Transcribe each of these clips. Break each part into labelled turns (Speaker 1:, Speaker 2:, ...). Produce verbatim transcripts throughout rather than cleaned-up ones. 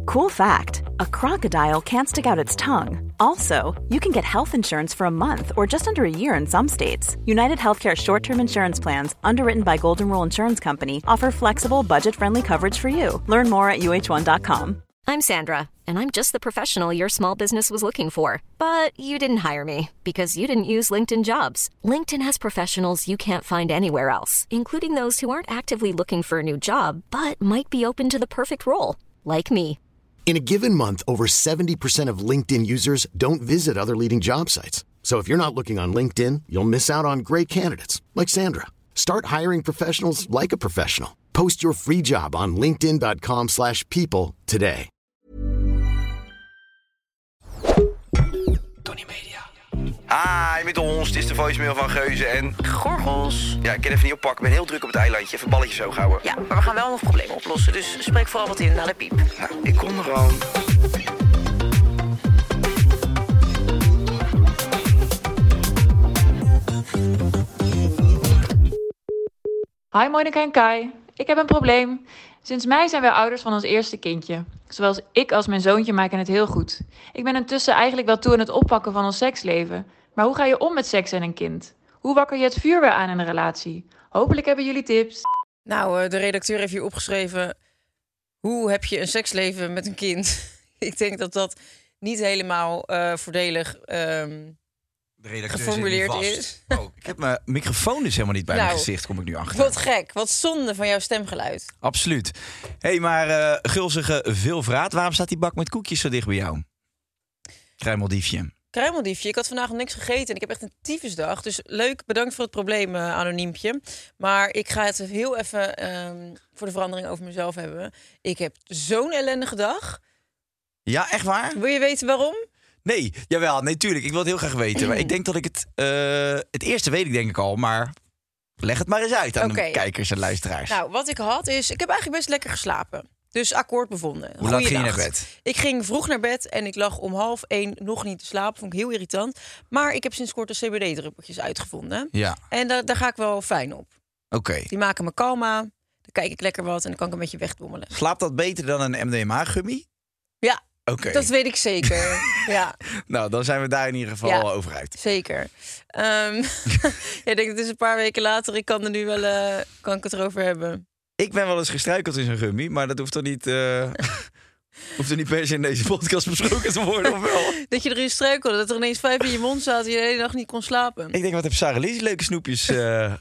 Speaker 1: Cool fact, a crocodile can't stick out its tongue. Also, you can get health insurance for a month or just under a year in some states. United Healthcare short-term insurance plans, underwritten by Golden Rule Insurance Company, offer flexible, budget-friendly coverage for you. Learn more at U H one dot com.
Speaker 2: I'm Sandra, and I'm just the professional your small business was looking for. But you didn't hire me because you didn't use LinkedIn Jobs. LinkedIn has professionals you can't find anywhere else, including those who aren't actively looking for a new job, but might be open to the perfect role, like me.
Speaker 3: In a given month, over seventy percent of LinkedIn users don't visit other leading job sites. So if you're not looking on LinkedIn, you'll miss out on great candidates like Sandra. Start hiring professionals like a professional. Post your free job on linkedin dot com slash people today.
Speaker 4: Tony Media. Hi, met ons. Het is de voicemail van Geuze en
Speaker 5: Gorgels.
Speaker 4: Ja, ik kan even niet oppakken. Ik ben heel druk op het eilandje. Even balletjes zo houden.
Speaker 5: Ja, maar we gaan wel nog problemen oplossen. Dus spreek vooral wat in naar de piep.
Speaker 4: Nou, ik kom er gewoon.
Speaker 6: Hi Monika en Kai. Ik heb een probleem. Sinds mei zijn wij ouders van ons eerste kindje. Zowel ik als mijn zoontje maken het heel goed. Ik ben intussen eigenlijk wel toe aan het oppakken van ons seksleven. Maar hoe ga je om met seks en een kind? Hoe wakker je het vuur weer aan in een relatie? Hopelijk hebben jullie tips.
Speaker 5: Nou, de redacteur heeft hier opgeschreven... Hoe heb je een seksleven met een kind? Ik denk dat dat niet helemaal uh, voordelig um, geformuleerd is.
Speaker 7: Oh, ik heb mijn microfoon dus helemaal niet bij nou, mijn gezicht, kom ik nu achter.
Speaker 5: Wat gek, wat zonde van jouw stemgeluid.
Speaker 7: Absoluut. Hé, hey, maar uh, gulzige Vilvraat, waarom staat die bak met koekjes zo dicht bij jou? Kruimeldiefje.
Speaker 5: Kruimeldiefje, ik had vandaag nog niks gegeten en ik heb echt een tyfusdag. Dus leuk, bedankt voor het probleem, uh, anoniempje. Maar ik ga het heel even um, voor de verandering over mezelf hebben. Ik heb zo'n ellendige dag.
Speaker 7: Ja, echt waar?
Speaker 5: Wil je weten waarom?
Speaker 7: Nee, jawel, nee, tuurlijk. Ik wil het heel graag weten. Maar ik denk dat ik het... Uh, het eerste weet ik denk ik al, maar leg het maar eens uit aan okay. de kijkers en luisteraars.
Speaker 5: Nou, wat ik had is... Ik heb eigenlijk best lekker geslapen. Dus akkoord bevonden.
Speaker 7: Hoe laat ging je naar bed?
Speaker 5: Ik ging vroeg naar bed en ik lag om half één nog niet te slapen. Vond ik heel irritant. Maar ik heb sinds kort de C B D-druppeltjes uitgevonden.
Speaker 7: Ja.
Speaker 5: En da- daar ga ik wel fijn op.
Speaker 7: Oké. Okay.
Speaker 5: Die maken me kalm aan. Dan kijk ik lekker wat en dan kan ik een beetje wegdommelen.
Speaker 7: Slaapt dat beter dan een M D M A-gummy?
Speaker 5: Ja.
Speaker 7: Okay.
Speaker 5: Dat weet ik zeker. Ja.
Speaker 7: Nou, dan zijn we daar in ieder geval
Speaker 5: ja,
Speaker 7: over uit.
Speaker 5: Zeker. Um, ja, ik denk, het is een paar weken later. Ik kan er nu wel uh, kan ik het erover hebben.
Speaker 7: Ik ben wel eens gestruikeld in zo'n gummy, maar dat hoeft toch niet, uh, hoeft er niet per se in deze podcast besproken te worden, of wel?
Speaker 5: Dat je erin struikelde, dat er ineens vijf in je mond zaten en je de hele dag niet kon slapen.
Speaker 7: Ik denk, wat heb Sarah Lies leuke snoepjes uh,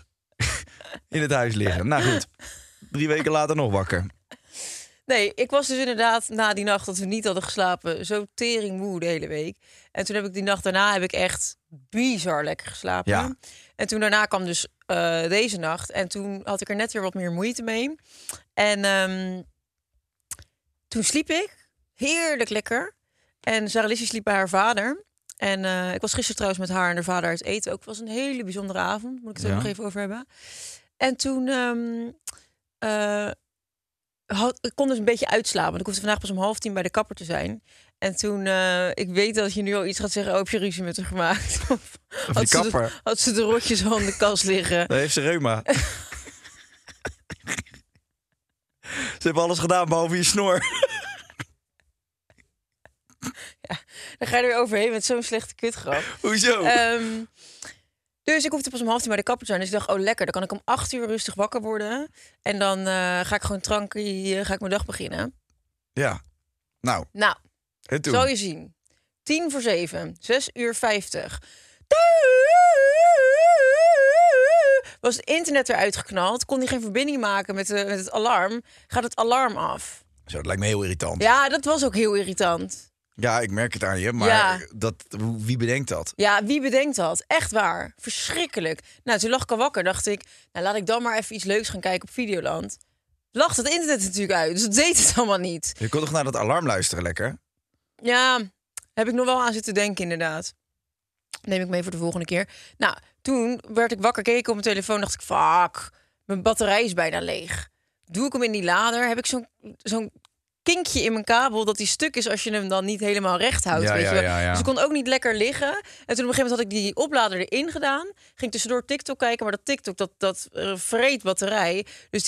Speaker 7: in het huis liggen. Nou goed, drie weken later nog wakker.
Speaker 5: Nee, ik was dus inderdaad na die nacht dat we niet hadden geslapen zo teringmoe de hele week. En toen heb ik die nacht daarna heb ik echt bizar lekker geslapen.
Speaker 7: Ja.
Speaker 5: En toen daarna kwam dus uh, deze nacht. En toen had ik er net weer wat meer moeite mee. En um, toen sliep ik heerlijk lekker. En Sarah Lizzie sliep bij haar vader. En uh, ik was gisteren trouwens met haar en haar vader uit eten. Ook het was een hele bijzondere avond. Moet ik het er ja. nog even over hebben. En toen... Um, uh, Had, ik kon dus een beetje uitslapen. Want ik hoefde vandaag pas om half tien bij de kapper te zijn. En toen, uh, ik weet dat je nu al iets gaat zeggen... Oh, heb je ruzie met haar gemaakt? Of,
Speaker 7: of
Speaker 5: had,
Speaker 7: die
Speaker 5: ze
Speaker 7: kapper.
Speaker 5: de, had ze de rotjes al in de kast liggen?
Speaker 7: Dan heeft ze reuma. Ze hebben alles gedaan, behalve je snor.
Speaker 5: Ja, dan ga je er weer overheen met zo'n slechte kutgrap.
Speaker 7: Hoezo?
Speaker 5: Um, Dus ik hoefde pas om half tien bij de kapper te zijn. Dus ik dacht, oh lekker, dan kan ik om acht uur rustig wakker worden. En dan uh, ga ik gewoon trankie, uh, ga ik mijn dag beginnen.
Speaker 7: Ja, nou.
Speaker 5: Nou,
Speaker 7: en toen?
Speaker 5: Zal je zien. Tien voor zeven, zes uur vijftig. Was het internet eruit geknald. Kon hij geen verbinding maken met, uh, met het alarm. Gaat het alarm af.
Speaker 7: Zo, dat lijkt me heel irritant.
Speaker 5: Ja, dat was ook heel irritant.
Speaker 7: Ja, ik merk het aan je, maar
Speaker 5: ja.
Speaker 7: dat, wie bedenkt dat?
Speaker 5: Ja, wie bedenkt dat? Echt waar. Verschrikkelijk. Nou, toen lag ik al wakker. Dacht ik, nou laat ik dan maar even iets leuks gaan kijken op Videoland. Lacht het internet natuurlijk uit, dus dat deed het allemaal niet.
Speaker 7: Je kon toch naar dat alarm luisteren, lekker?
Speaker 5: Ja, heb ik nog wel aan zitten denken inderdaad. Neem ik mee voor de volgende keer. Nou, toen werd ik wakker, keek ik op mijn telefoon, dacht ik, fuck, mijn batterij is bijna leeg. Doe ik hem in die lader, heb ik zo'n zo'n kinkje in mijn kabel dat die stuk is als je hem dan niet helemaal recht houdt.
Speaker 7: Ja,
Speaker 5: weet
Speaker 7: ja,
Speaker 5: je.
Speaker 7: Ja, ja.
Speaker 5: Dus ik kon ook niet lekker liggen. En toen op een gegeven moment had ik die oplader erin gedaan. Ging tussendoor TikTok kijken, maar dat TikTok, dat, dat uh, vreet batterij. Dus die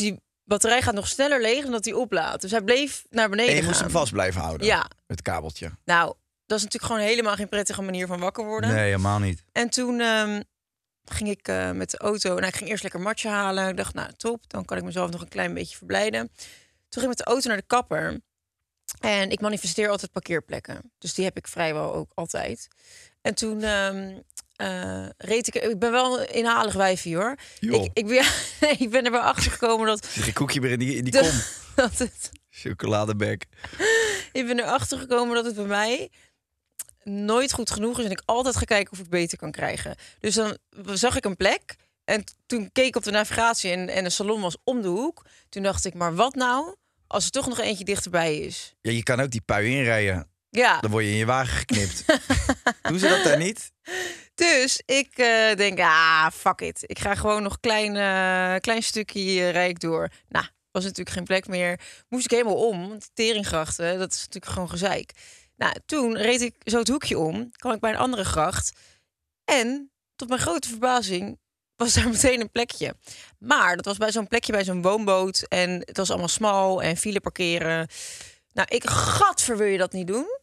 Speaker 5: batterij gaat nog sneller leeg dan dat hij oplaadt. Dus hij bleef naar beneden
Speaker 7: En je
Speaker 5: gaan.
Speaker 7: moest hem vast blijven houden.
Speaker 5: Ja.
Speaker 7: Het kabeltje.
Speaker 5: Nou, dat is natuurlijk gewoon helemaal geen prettige manier van wakker worden.
Speaker 7: Nee, helemaal niet.
Speaker 5: En toen um, ging ik uh, met de auto... Nou, ik ging eerst lekker matje halen. Ik dacht, nou, top. Dan kan ik mezelf nog een klein beetje verblijden. Toen ging ik met de auto naar de kapper. En ik manifesteer altijd parkeerplekken. Dus die heb ik vrijwel ook altijd. En toen um, uh, reed ik... Ik ben wel een inhalig wijfie, hoor. Ik, ik, ben, nee, ik ben er wel achter gekomen dat...
Speaker 7: Zit geen koekje meer in die, in die
Speaker 5: de,
Speaker 7: kom?
Speaker 5: Dat het...
Speaker 7: Chocoladebek.
Speaker 5: Ik ben erachter gekomen dat het bij mij nooit goed genoeg is. En ik altijd ga kijken of ik beter kan krijgen. Dus dan zag ik een plek. En toen keek ik op de navigatie en, en de salon was om de hoek. Toen dacht ik, maar wat nou als er toch nog eentje dichterbij is?
Speaker 7: Ja, je kan ook die pui inrijden.
Speaker 5: Ja.
Speaker 7: Dan word je in je wagen geknipt. Doen ze dat daar niet?
Speaker 5: Dus ik uh, denk, ah, fuck it. Ik ga gewoon nog een klein, uh, klein stukje uh, rijd ik door. Nou, was natuurlijk geen plek meer. Moest ik helemaal om, want Teringgrachten, dat is natuurlijk gewoon gezeik. Nou, toen reed ik zo het hoekje om, kwam ik bij een andere gracht. En tot mijn grote verbazing was daar meteen een plekje. Maar dat was bij zo'n plekje bij zo'n woonboot. En het was allemaal smal en file parkeren. Nou, ik, gadver, wil je dat niet doen?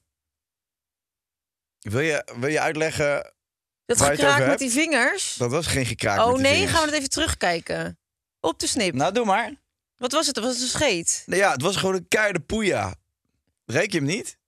Speaker 7: Wil je, wil je uitleggen...
Speaker 5: Dat
Speaker 7: waar je het
Speaker 5: gekraak
Speaker 7: over
Speaker 5: met
Speaker 7: hebt?
Speaker 5: die vingers?
Speaker 7: Dat was geen gekraak
Speaker 5: Oh
Speaker 7: met die
Speaker 5: nee,
Speaker 7: vingers.
Speaker 5: gaan we het even terugkijken. Op de snip.
Speaker 7: Nou, doe maar.
Speaker 5: Wat was het? Was het een scheet?
Speaker 7: Nou ja, het was gewoon een keiharde poeja. Reek je hem niet?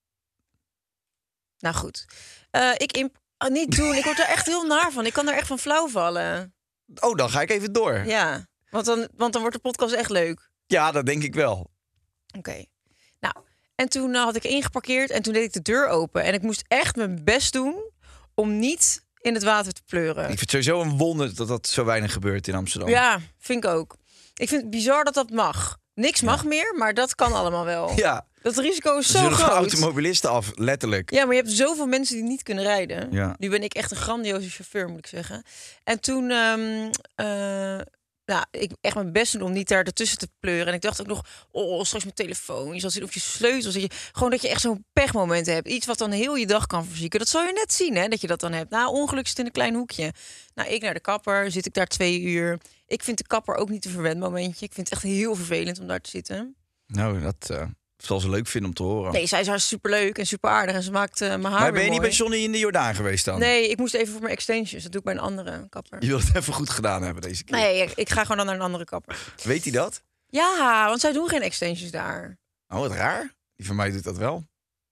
Speaker 5: Nou goed. Uh, ik imp- oh, niet doen. Ik word er echt heel naar van. Ik kan er echt van flauw vallen.
Speaker 7: Oh, dan ga ik even door.
Speaker 5: Ja, want dan, want dan wordt de podcast echt leuk.
Speaker 7: Ja, dat denk ik wel.
Speaker 5: Oké. Okay. Nou, en toen uh, had ik ingeparkeerd en toen deed ik de deur open. En ik moest echt mijn best doen om niet in het water te pleuren.
Speaker 7: Ik vind het sowieso een wonder dat dat zo weinig gebeurt in Amsterdam.
Speaker 5: Ja, vind ik ook. Ik vind het bizar dat dat mag. Niks mag ja. meer, maar dat kan allemaal wel.
Speaker 7: Ja.
Speaker 5: Dat risico is
Speaker 7: Ze
Speaker 5: zo groot.
Speaker 7: automobilisten af, letterlijk.
Speaker 5: Ja, maar je hebt zoveel mensen die niet kunnen rijden.
Speaker 7: Ja.
Speaker 5: Nu ben ik echt een grandioze chauffeur, moet ik zeggen. En toen, um, uh, nou, ik echt mijn best doen om niet daar ertussen te pleuren. En ik dacht ook nog, oh, straks mijn telefoon, je zal zien of je sleutels, dat je gewoon dat je echt zo'n pechmoment hebt, iets wat dan heel je dag kan verzieken. Dat zal je net zien, hè, dat je dat dan hebt. Nou, ongeluk zit in een klein hoekje. Nou, ik naar de kapper, zit ik daar twee uur. Ik vind de kapper ook niet een verwend momentje. Ik vind het echt heel vervelend om daar te zitten.
Speaker 7: Nou, dat uh, zal ze leuk vinden om te horen.
Speaker 5: Nee, zij is haar superleuk en super aardig en ze maakt uh, mijn haar.
Speaker 7: Maar ben je
Speaker 5: mooi.
Speaker 7: niet bij Johnny in de Jordaan geweest dan?
Speaker 5: Nee, ik moest even voor mijn extensions. Dat doe ik bij een andere kapper.
Speaker 7: Je wilt het even goed gedaan hebben deze keer.
Speaker 5: Nee, ik, ik ga gewoon dan naar een andere kapper.
Speaker 7: Weet hij dat?
Speaker 5: Ja, want zij doen geen extensions daar.
Speaker 7: Oh, wat raar. Die van mij doet dat wel.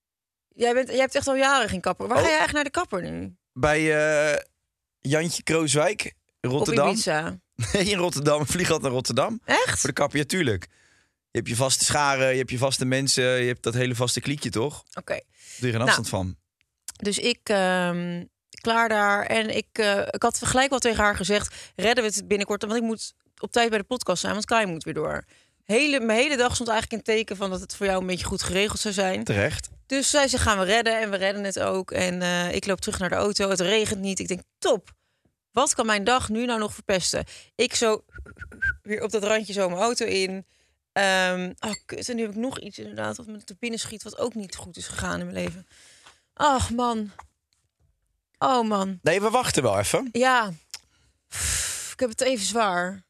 Speaker 5: Jij, bent, jij hebt echt al jaren geen kapper. Waar
Speaker 7: oh.
Speaker 5: ga jij eigenlijk naar de kapper nu?
Speaker 7: Bij uh, Jantje Krooswijk, Rotterdam.
Speaker 5: Op Ibiza.
Speaker 7: Nee, in Rotterdam. Vlieg altijd naar Rotterdam.
Speaker 5: Echt?
Speaker 7: Voor de kapper, ja, tuurlijk. Je hebt je vaste scharen, je hebt je vaste mensen, je hebt dat hele vaste kliekje, toch?
Speaker 5: Oké. Okay.
Speaker 7: Doe je geen afstand nou, van.
Speaker 5: Dus ik, uh, klaar daar. En ik, uh, ik had gelijk wel tegen haar gezegd, redden we het binnenkort. Want ik moet op tijd bij de podcast zijn, want Kai moet weer door. Hele, mijn hele dag stond eigenlijk in teken van dat het voor jou een beetje goed geregeld zou zijn.
Speaker 7: Terecht.
Speaker 5: Dus zij ze gaan we redden en we redden het ook. En uh, ik loop terug naar de auto, het regent niet. Ik denk, top. Wat kan mijn dag nu nou nog verpesten? Ik zo weer op dat randje zo mijn auto in. Um, oh, kut. En nu heb ik nog iets inderdaad wat me te binnen schiet, wat ook niet goed is gegaan in mijn leven. Ach, man. Oh, man.
Speaker 7: Nee, we wachten wel even.
Speaker 5: Ja. Pff, ik heb het even zwaar.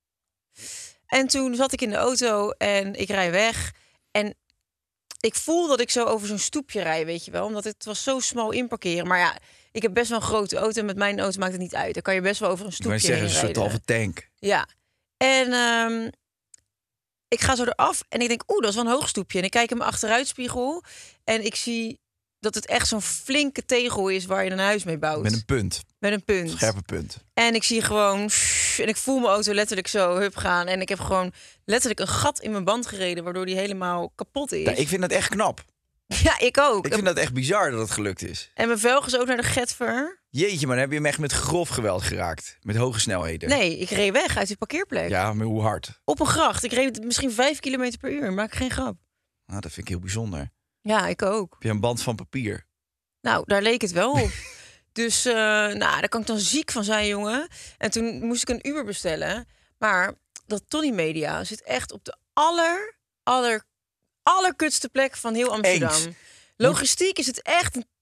Speaker 5: En toen zat ik in de auto en ik rij weg. En ik voel dat ik zo over zo'n stoepje rij, weet je wel. Omdat het was zo smal inparkeren. Maar ja, ik heb best wel een grote auto. En met mijn auto maakt het niet uit. Dan kan je best wel over een stoepje heen rijden.
Speaker 7: Ik wou zeggen, een soort halve tank.
Speaker 5: Ja. En um, ik ga zo eraf en ik denk, oeh, dat is wel een hoog stoepje. En ik kijk in mijn achteruitspiegel en ik zie dat het echt zo'n flinke tegel is waar je een huis mee bouwt.
Speaker 7: Met een punt.
Speaker 5: Met een punt.
Speaker 7: Scherpe punt.
Speaker 5: En ik zie gewoon, en ik voel mijn auto letterlijk zo hup gaan. En ik heb gewoon letterlijk een gat in mijn band gereden, waardoor die helemaal kapot is.
Speaker 7: Ja, ik vind dat echt knap.
Speaker 5: Ja, ik ook.
Speaker 7: Ik vind dat echt bizar dat het gelukt is.
Speaker 5: En mijn velg is ook naar de getver.
Speaker 7: Jeetje, maar dan heb je hem echt met grof geweld geraakt. Met hoge snelheden.
Speaker 5: Nee, ik reed weg uit die parkeerplek.
Speaker 7: Ja, maar hoe hard?
Speaker 5: Op een gracht. Ik reed misschien vijf kilometer per uur. Maak geen grap.
Speaker 7: Nou, dat vind ik heel bijzonder.
Speaker 5: Ja, ik ook.
Speaker 7: Heb je een band van papier?
Speaker 5: Nou, daar leek het wel op. Dus, uh, nou, daar kan ik dan ziek van zijn, jongen. En toen moest ik een Uber bestellen. Maar dat Tony Media zit echt op de aller, aller, allerkutste plek van heel Amsterdam.
Speaker 7: Eens.
Speaker 5: Logistiek is het echt een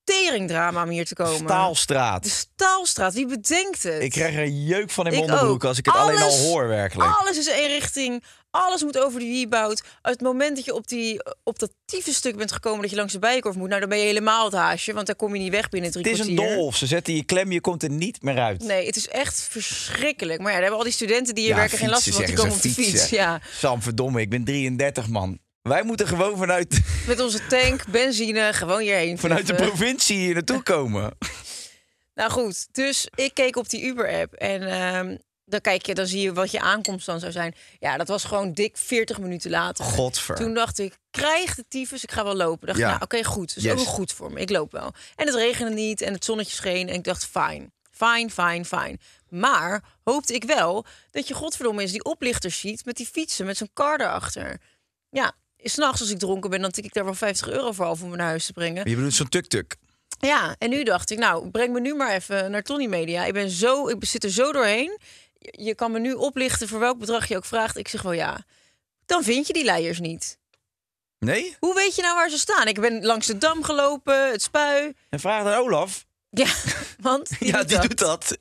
Speaker 5: teringdrama om hier te komen.
Speaker 7: Staalstraat.
Speaker 5: De Staalstraat, wie bedenkt het?
Speaker 7: Ik krijg er een jeuk van in mijn
Speaker 5: Ik
Speaker 7: onderbroek
Speaker 5: ook.
Speaker 7: als ik het
Speaker 5: Alles-
Speaker 7: alleen al hoor, werkelijk.
Speaker 5: Alles is één richting. Alles moet over die wieboud. Uit het moment dat je op, die, op dat tieve stuk bent gekomen... dat je langs de Bijenkorf moet, nou dan ben je helemaal het haasje. Want daar kom je niet weg binnen drie
Speaker 7: Het is een
Speaker 5: kwartier.
Speaker 7: doolhof. Ze zetten je klem, je komt er niet meer uit.
Speaker 5: Nee, het is echt verschrikkelijk. Maar ja, daar hebben al die studenten die hier
Speaker 7: Ja,
Speaker 5: werken geen last van... want die
Speaker 7: fietsen,
Speaker 5: komen op de
Speaker 7: zeggen ze,
Speaker 5: fiets. Ja.
Speaker 7: Sam, verdomme, ik ben drieëndertig, man. Wij moeten gewoon vanuit,
Speaker 5: Met onze tank, benzine, gewoon hierheen.
Speaker 7: vanuit de
Speaker 5: vluchten.
Speaker 7: provincie hier naartoe komen.
Speaker 5: Nou goed, dus ik keek op die Uber-app en ehm, dan kijk je, dan zie je wat je aankomst dan zou zijn. Ja, dat was gewoon dik veertig minuten later.
Speaker 7: Godver.
Speaker 5: Toen dacht ik, krijg de tyfus, ik ga wel lopen. Dacht ik,
Speaker 7: Ja.
Speaker 5: nou oké, goed, dat is
Speaker 7: Yes.
Speaker 5: ook wel goed voor me. Ik loop wel. En het regende niet en het zonnetje scheen en ik dacht, fijn, fijn, fijn, fijn. Maar hoopte ik wel dat je godverdomme eens die oplichters ziet met die fietsen, met zo'n kar erachter. Ja, 's nachts als ik dronken ben, dan tik ik daar wel vijftig euro voor af om me naar huis te brengen.
Speaker 7: Je bedoelt zo'n tuk-tuk.
Speaker 5: Ja, en nu dacht ik, nou, breng me nu maar even naar Tony Media. Ik ben zo, ik zit er zo doorheen. Je, je kan me nu oplichten voor welk bedrag je ook vraagt. Ik zeg wel ja. Dan vind je die leiers niet.
Speaker 7: Nee?
Speaker 5: Hoe weet je nou waar ze staan? Ik ben langs de Dam gelopen, het Spui.
Speaker 7: En vraag aan Olaf.
Speaker 5: Ja, want die
Speaker 7: ja,
Speaker 5: doet
Speaker 7: die
Speaker 5: dat.
Speaker 7: doet dat.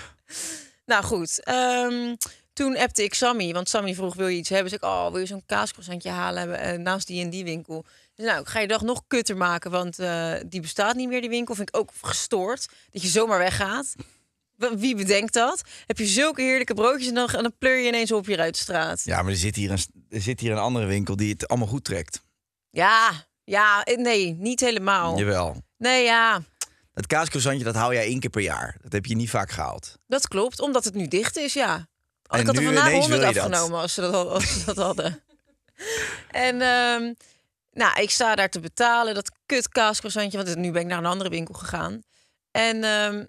Speaker 5: Nou goed, ehm, toen appte ik Sammy, want Sammy vroeg, wil je iets hebben? Dus ik, oh, wil je zo'n kaascroissantje halen hebben eh, naast die en die winkel? Dus nou, ik ga je dag nog kutter maken, want eh, die bestaat niet meer, die winkel. Vind ik ook gestoord, dat je zomaar weggaat. W- Wie bedenkt dat? Heb je zulke heerlijke broodjes en dan, en dan pleur je ineens op je Ruitstraat.
Speaker 7: Ja, maar er zit, hier een, er zit hier een andere winkel die het allemaal goed trekt.
Speaker 5: Ja, ja, eh, nee, niet helemaal.
Speaker 7: Jawel.
Speaker 5: Nee, ja,
Speaker 7: Het kaascroissantje, dat hou jij één keer per jaar. Dat heb je niet vaak gehaald.
Speaker 5: dat klopt, omdat het nu dicht is, ja. Oh,
Speaker 7: En
Speaker 5: ik had er
Speaker 7: nu
Speaker 5: vandaag
Speaker 7: ineens
Speaker 5: honderd
Speaker 7: wil je dat.
Speaker 5: afgenomen als ze dat, al- als ze dat hadden. En ehm, nou, ik sta daar te betalen, dat kut kaascroissantje, want nu ben ik naar een andere winkel gegaan. En ehm,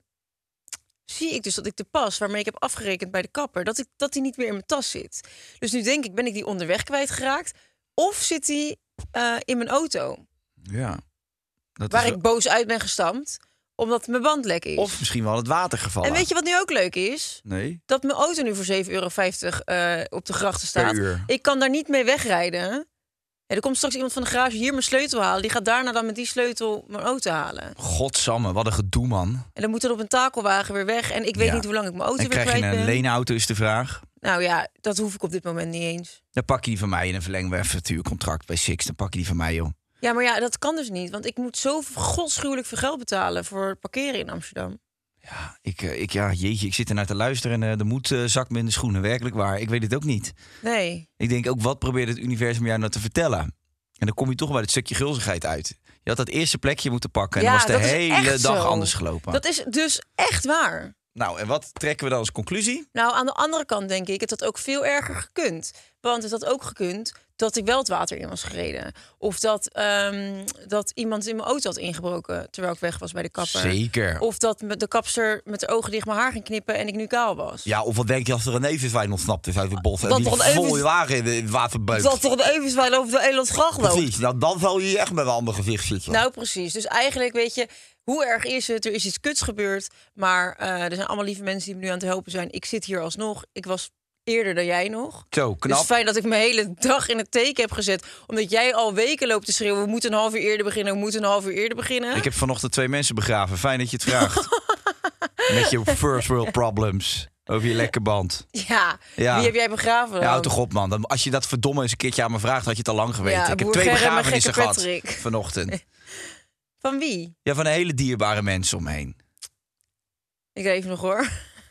Speaker 5: zie ik dus dat ik de pas waarmee ik heb afgerekend bij de kapper, dat, ik, dat die niet meer in mijn tas zit. Dus nu denk ik, ben ik die onderweg kwijtgeraakt? Of zit die eh, in mijn auto,
Speaker 7: Ja. Dat
Speaker 5: waar
Speaker 7: is
Speaker 5: ik boos uit ben gestampt, omdat mijn band lek is?
Speaker 7: Of misschien wel het water gevallen.
Speaker 5: En weet je wat nu ook leuk is?
Speaker 7: Nee?
Speaker 5: Dat mijn auto nu voor zeven euro vijftig eh, op de grachten staat.
Speaker 7: Per uur.
Speaker 5: Ik kan daar niet mee wegrijden. Ja, er komt straks iemand van de garage hier mijn sleutel halen. Die gaat daarna dan met die sleutel mijn auto halen.
Speaker 7: Godsamme, wat een gedoe, man.
Speaker 5: En dan moet er op een takelwagen weer weg. En ik weet
Speaker 7: Ja.
Speaker 5: niet hoe lang ik mijn auto
Speaker 7: En
Speaker 5: weer
Speaker 7: krijg je
Speaker 5: kwijt
Speaker 7: een
Speaker 5: ben.
Speaker 7: leenauto, is de vraag.
Speaker 5: Nou ja, dat hoef ik op dit moment niet eens.
Speaker 7: Dan pak je die van mij en dan verlengen we even het huurcontract bij Six. Dan pak je die van mij, joh.
Speaker 5: Ja, maar ja, dat kan dus niet. Want ik moet zo godschuwelijk veel geld betalen voor parkeren in Amsterdam.
Speaker 7: Ja, ik, eh, ik, ja, jeetje, ik zit er naar te luisteren en eh, de moed eh, zakt me in de schoenen. Werkelijk waar, ik weet het ook niet.
Speaker 5: Nee.
Speaker 7: Ik denk ook, wat probeert het universum jou nou te vertellen? En dan kom je toch bij het stukje gulzigheid uit. Je had dat eerste plekje moeten pakken en
Speaker 5: Ja,
Speaker 7: dan was de
Speaker 5: dat is
Speaker 7: hele
Speaker 5: echt
Speaker 7: dag
Speaker 5: zo.
Speaker 7: anders gelopen.
Speaker 5: Dat is dus echt waar.
Speaker 7: Nou, en wat trekken we dan als conclusie?
Speaker 5: Nou, aan de andere kant denk ik, het had ook veel erger gekund. Want het had ook gekund dat ik wel het water in was gereden. Of dat, ehm, dat iemand in mijn auto had ingebroken terwijl ik weg was bij de kapper.
Speaker 7: Zeker.
Speaker 5: Of dat me- de kapster met de ogen dicht mijn haar ging knippen en ik nu kaal was.
Speaker 7: Ja, of wat denk je als er een nevenwijn ontsnapt is uit het bos en
Speaker 5: Dat
Speaker 7: die
Speaker 5: er een
Speaker 7: vol
Speaker 5: even-
Speaker 7: je wagen in het water beukt?
Speaker 5: Dat er een evenswijn over de Elandsgracht loopt.
Speaker 7: Precies, nou, dan zal je echt met een ander gezicht zitten.
Speaker 5: Nou, precies. Dus eigenlijk, weet je, hoe erg is het? Er is iets kuts gebeurd. Maar eh, er zijn allemaal lieve mensen die me nu aan het helpen zijn. Ik zit hier alsnog. Ik was eerder dan jij nog.
Speaker 7: Zo, knap.
Speaker 5: Dus fijn dat ik mijn hele dag in het teken heb gezet. Omdat jij al weken loopt te schreeuwen. We moeten een half uur eerder beginnen. We moeten een half uur eerder beginnen.
Speaker 7: Ik heb vanochtend twee mensen begraven. Fijn dat je het vraagt. Met je first world problems. Over je lekke band.
Speaker 5: Ja,
Speaker 7: Ja.
Speaker 5: wie heb jij begraven dan?
Speaker 7: Ja, houd toch op, man. Dan, als je dat verdomme eens een keertje aan me vraagt, had je het al lang geweten.
Speaker 5: Ja,
Speaker 7: ik heb
Speaker 5: broer
Speaker 7: twee
Speaker 5: Gerrit en mijn
Speaker 7: begrafenissen
Speaker 5: gekke
Speaker 7: gehad
Speaker 5: Patrick.
Speaker 7: vanochtend.
Speaker 5: Van wie?
Speaker 7: Ja, van een hele dierbare mensen omheen.
Speaker 5: Ik leef nog hoor.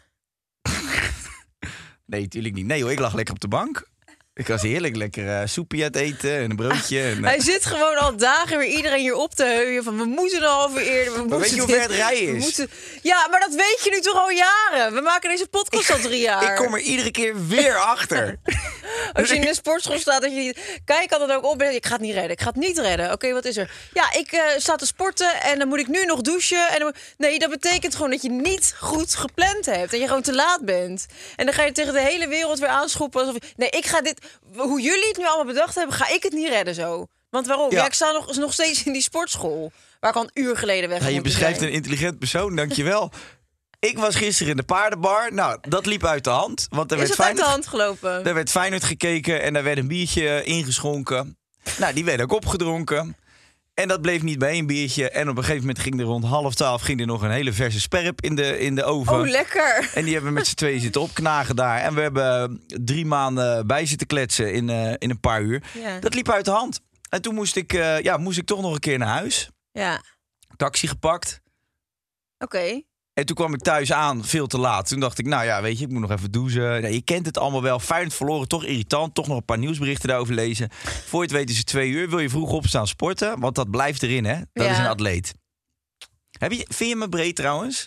Speaker 7: Nee, natuurlijk niet. Nee hoor, ik lag lekker op de bank. Ik was heerlijk lekker uh, soepje aan het eten en een broodje. En, uh,
Speaker 5: Hij zit gewoon al dagen weer iedereen hier op te heuien. Van we moeten een half uur eerder. We
Speaker 7: maar
Speaker 5: moeten
Speaker 7: weet je hoe
Speaker 5: dit,
Speaker 7: ver het rijden
Speaker 5: we
Speaker 7: is?
Speaker 5: moeten- Ja, maar dat weet je nu toch al jaren. We maken deze podcast al drie jaar.
Speaker 7: Ik kom er iedere keer weer achter.
Speaker 5: Als je in de sportschool staat, dat je niet... Kijk kan dan ook op. Ik ga het niet redden. Ik ga het niet redden. Oké, wat is er? Ja, ik uh, sta te sporten en dan moet ik nu nog douchen. En dan moet... Nee, dat betekent gewoon dat je niet goed gepland hebt. En je gewoon te laat bent. En dan ga je tegen de hele wereld weer aanschoppen. Alsof... Nee, ik ga dit... Hoe jullie het nu allemaal bedacht hebben, ga ik het niet redden zo. Want waarom? Ja,
Speaker 7: Ja.
Speaker 5: ik sta nog, nog steeds in die sportschool. Waar ik al een uur geleden weg
Speaker 7: Ja, je
Speaker 5: moet
Speaker 7: beschrijft
Speaker 5: zijn.
Speaker 7: een intelligent persoon, dankjewel. Ik was gisteren in de paardenbar. Nou, dat liep uit de hand. Want er
Speaker 5: Is
Speaker 7: werd
Speaker 5: het uit de
Speaker 7: Feyenoord,
Speaker 5: hand gelopen?
Speaker 7: er werd Feyenoord gekeken en daar werd een biertje ingeschonken. Nou, die werd ook opgedronken. En dat bleef niet bij één biertje. En op een gegeven moment ging er rond half twaalf... ging er nog een hele verse sperp in de, in de oven.
Speaker 5: Oh, lekker.
Speaker 7: En die hebben we met z'n tweeën zitten opknagen daar. En we hebben drie maanden bij zitten kletsen in, uh, in een paar uur.
Speaker 5: Ja.
Speaker 7: Dat liep uit de hand. En toen moest ik, uh, ja, moest ik toch nog een keer naar huis.
Speaker 5: Ja.
Speaker 7: Taxi gepakt.
Speaker 5: Oké. Okay.
Speaker 7: En toen kwam ik thuis aan, veel te laat. Toen dacht ik, nou ja, weet je, ik moet nog even douchen. Nou, je kent het allemaal wel. Feyenoord verloren, toch irritant. Toch nog een paar nieuwsberichten daarover lezen. Voor je het weet is het twee uur. Wil je vroeg opstaan sporten? Want dat blijft erin, hè? Dat ja. is een atleet. Heb je, vind je me breed trouwens?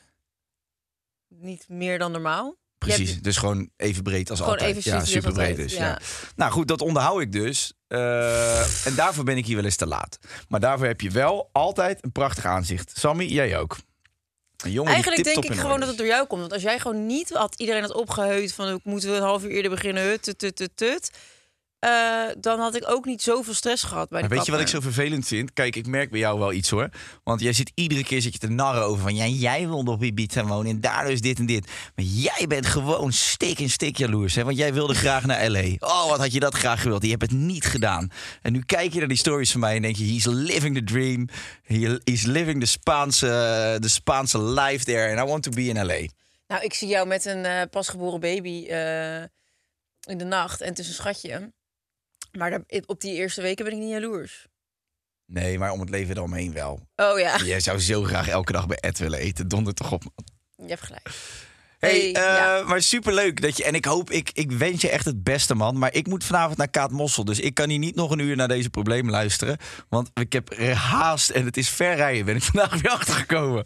Speaker 5: Niet meer dan normaal.
Speaker 7: Precies,
Speaker 5: hebt...
Speaker 7: dus gewoon even breed als
Speaker 5: gewoon
Speaker 7: altijd.
Speaker 5: Even
Speaker 7: ja, super breed dus. Ja. Ja. Nou goed, dat onderhoud ik dus. Uh, en daarvoor ben ik hier wel eens te laat. Maar daarvoor heb je wel altijd een prachtig aanzicht. Sammy, jij ook. Jongen,
Speaker 5: eigenlijk denk ik gewoon dat het door jou komt. Want als jij gewoon niet had, iedereen had opgeheut van moeten we een half uur eerder beginnen, hut, tut, tut, tut, tut. Uh, dan had ik ook niet zoveel stress gehad bij de
Speaker 7: maar weet
Speaker 5: kapper.
Speaker 7: je wat ik zo vervelend vind? Kijk, ik merk bij jou wel iets hoor. Want jij zit iedere keer zit je te narren over van... Ja, jij wilde op Ibiza wonen en daardoor is dit en dit. Maar jij bent gewoon stik en stik jaloers. Hè? Want jij wilde graag naar L A. Oh, wat had je dat graag gewild. Je hebt het niet gedaan. En nu kijk je naar die stories van mij en denk je... He's living the dream. He is living the Spaanse, the Spaanse life there. And I want to be in L A.
Speaker 5: Nou, ik zie jou met een uh, pasgeboren baby uh, in de nacht. En het is een schatje. Maar daar, op die eerste weken ben ik niet jaloers.
Speaker 7: Nee, maar om het leven eromheen wel.
Speaker 5: Oh ja.
Speaker 7: Jij zou zo graag elke dag bij Ed willen eten. Donder toch op, man.
Speaker 5: Je hebt gelijk.
Speaker 7: Hey, hey uh, ja. Maar superleuk dat je... En ik hoop, ik, ik wens je echt het beste, man. Maar ik moet vanavond naar Kaatmossel. Dus ik kan hier niet nog een uur naar deze problemen luisteren. Want ik heb haast en het is ver rijden. Ben ik vandaag weer achtergekomen.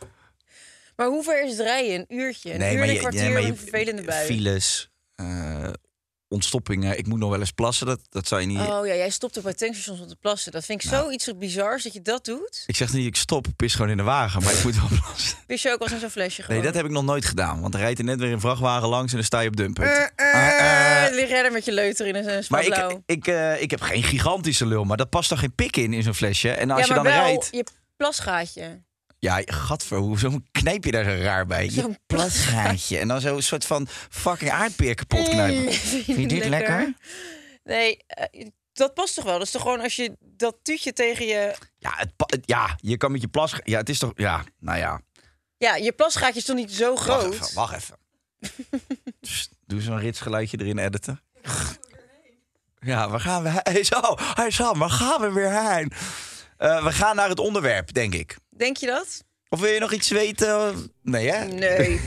Speaker 5: Maar hoe ver is het rijden? Een uurtje? Een
Speaker 7: nee,
Speaker 5: uur
Speaker 7: maar
Speaker 5: en
Speaker 7: je,
Speaker 5: een kwartier
Speaker 7: nee, maar je,
Speaker 5: een vervelende bui.
Speaker 7: Files... Uh, ontstoppingen. Ik moet nog wel eens plassen. Dat, dat zou je niet...
Speaker 5: Oh ja, jij stopt ook bij tankstations om te plassen. Dat vind ik nou. zoiets bizars dat je dat doet.
Speaker 7: Ik zeg niet, ik stop, pis gewoon in de wagen. Maar ik moet wel plassen.
Speaker 5: Pis je ook als in zo'n flesje gewoon?
Speaker 7: Nee, dat heb ik nog nooit gedaan. Want er rijdt er net weer een vrachtwagen langs en dan sta je op dumpunt. Uh, uh,
Speaker 5: uh, uh, lig jij er met je leuter in een spatblauw.
Speaker 7: Maar ik, ik, uh, ik heb geen gigantische lul. Maar dat past toch geen pik in, in zo'n flesje? En als
Speaker 5: ja,
Speaker 7: je dan
Speaker 5: wel
Speaker 7: rijdt...
Speaker 5: je plasgaatje.
Speaker 7: Ja, gadver, hoezo knijp je daar zo raar bij?
Speaker 5: Zo'n
Speaker 7: plasgaatje. En dan zo'n soort van fucking aardbeer kapot knijpen. Mm, vind je dit lekker? lekker?
Speaker 5: Nee, uh, dat past toch wel? Dat is toch gewoon als je dat tuutje tegen je...
Speaker 7: Ja, het pa- ja je kan met je plas... Ja, het is toch... Ja, nou ja.
Speaker 5: Ja, je plasgaatje is toch niet zo groot?
Speaker 7: Wacht even, wacht even. Doe zo'n ritsgeluidje erin editen. Ja, waar gaan we heen? Zo, hij Sam, waar gaan we weer heen? Uh, we gaan naar het onderwerp, denk ik.
Speaker 5: Denk je dat?
Speaker 7: Of wil je nog iets weten? Nee, hè?
Speaker 5: Nee.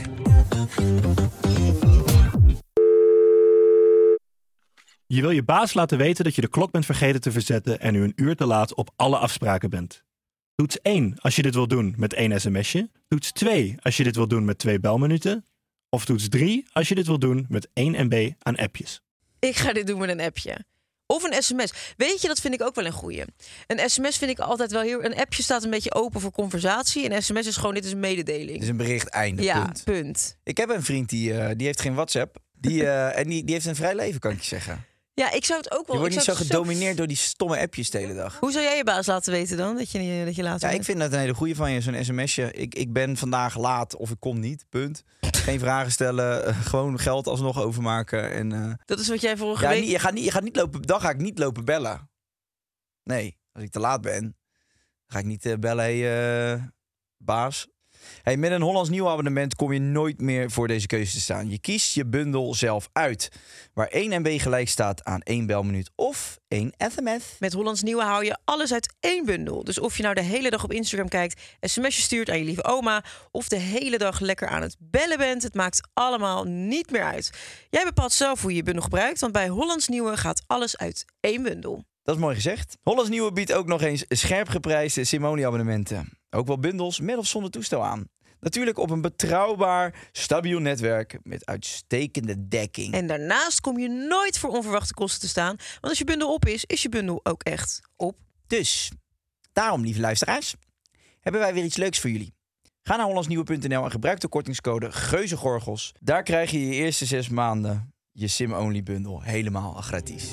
Speaker 8: Je wil je baas laten weten dat je de klok bent vergeten te verzetten en nu een uur te laat op alle afspraken bent. Toets één als je dit wil doen met één sms'je. Toets twee als je dit wil doen met twee belminuten. Of toets drie als je dit wil doen met één M B aan appjes.
Speaker 5: Ik ga dit doen met een appje. Of een sms. Weet je, dat vind ik ook wel een goeie. Een sms vind ik altijd wel heel... Een appje staat een beetje open voor conversatie. Een sms is gewoon, dit is een mededeling.
Speaker 7: Dit is een bericht, einde,
Speaker 5: ja,
Speaker 7: punt.
Speaker 5: punt.
Speaker 7: Ik heb een vriend die, uh, die heeft geen WhatsApp. Die, uh, en die, die heeft een vrij leven, kan ik je zeggen.
Speaker 5: Ja, ik zou het ook wel...
Speaker 7: Je wordt
Speaker 5: ik
Speaker 7: niet zo
Speaker 5: zou
Speaker 7: gedomineerd
Speaker 5: zo...
Speaker 7: door die stomme appjes de hele dag.
Speaker 5: Hoe zou jij je baas laten weten dan? Dat je, dat je later
Speaker 7: Ja,
Speaker 5: bent?
Speaker 7: ik vind dat een hele goeie van je, zo'n sms'je. Ik, ik ben vandaag laat of ik kom niet, punt. Geen vragen stellen, uh, gewoon geld alsnog overmaken. En, uh...
Speaker 5: Dat is wat jij vorige
Speaker 7: ja,
Speaker 5: week...
Speaker 7: niet, je gaat niet, je gaat niet lopen, dan ga ik niet lopen bellen. Nee, als ik te laat ben, ga ik niet uh, bellen, hey, uh, baas. Hey, met een Hollands Nieuw abonnement kom je nooit meer voor deze keuze te staan. Je kiest je bundel zelf uit. Waar één M B gelijk staat aan één belminuut of één S M S.
Speaker 5: Met Hollands Nieuwe hou je alles uit één bundel. Dus of je nou de hele dag op Instagram kijkt, sms'jes stuurt aan je lieve oma... of de hele dag lekker aan het bellen bent, het maakt allemaal niet meer uit. Jij bepaalt zelf hoe je je bundel gebruikt... want bij Hollands Nieuwe gaat alles uit één bundel.
Speaker 7: Dat is mooi gezegd. Hollands Nieuwe biedt ook nog eens scherp geprijsde Simone-abonnementen. Ook wel bundels met of zonder toestel aan. Natuurlijk op een betrouwbaar, stabiel netwerk met uitstekende dekking.
Speaker 5: En daarnaast kom je nooit voor onverwachte kosten te staan. Want als je bundel op is, is je bundel ook echt op.
Speaker 7: Dus, daarom, lieve luisteraars, hebben wij weer iets leuks voor jullie. Ga naar hollandsnieuwe punt n l en gebruik de kortingscode Geuzegorgels. Daar krijg je je eerste zes maanden je Sim-only bundel helemaal gratis.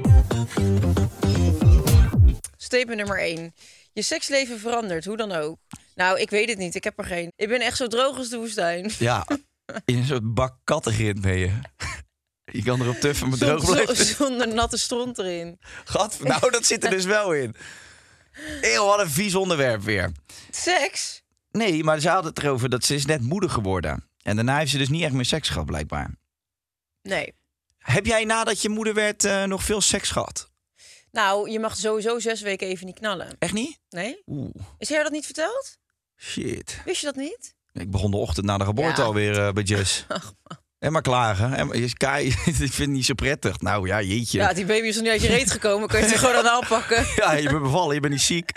Speaker 5: Statement nummer één. Je seksleven verandert, hoe dan ook. Nou, ik weet het niet. Ik heb er geen. Ik ben echt zo droog als de woestijn.
Speaker 7: Ja, in een soort bak kattengrind ben je. Je kan erop tuffen, maar droog blijven.
Speaker 5: Zonder natte stront erin.
Speaker 7: Gat, nou, dat zit er dus wel in. Eeuw, wat een vies onderwerp weer.
Speaker 5: Seks?
Speaker 7: Nee, maar ze had het erover dat ze is net moeder geworden. En daarna heeft ze dus niet echt meer seks gehad, blijkbaar.
Speaker 5: Nee.
Speaker 7: Heb jij nadat je moeder werd uh, nog veel seks gehad?
Speaker 5: Nou, je mag sowieso zes weken even niet knallen.
Speaker 7: Echt niet?
Speaker 5: Nee?
Speaker 7: Oeh.
Speaker 5: Is jij dat niet verteld?
Speaker 7: Shit.
Speaker 5: Wist je dat niet?
Speaker 7: Ik begon de ochtend na de geboorte
Speaker 5: Ja.
Speaker 7: alweer uh, bij Jess.
Speaker 5: Ach,
Speaker 7: En maar klagen. En maar, je- Kai, ik vind het niet zo prettig. Nou ja, jeetje.
Speaker 5: ja, die baby is nog niet uit je reet gekomen. Kun je het er gewoon aan aanpakken?
Speaker 7: Ja, je bent bevallen, je bent niet ziek.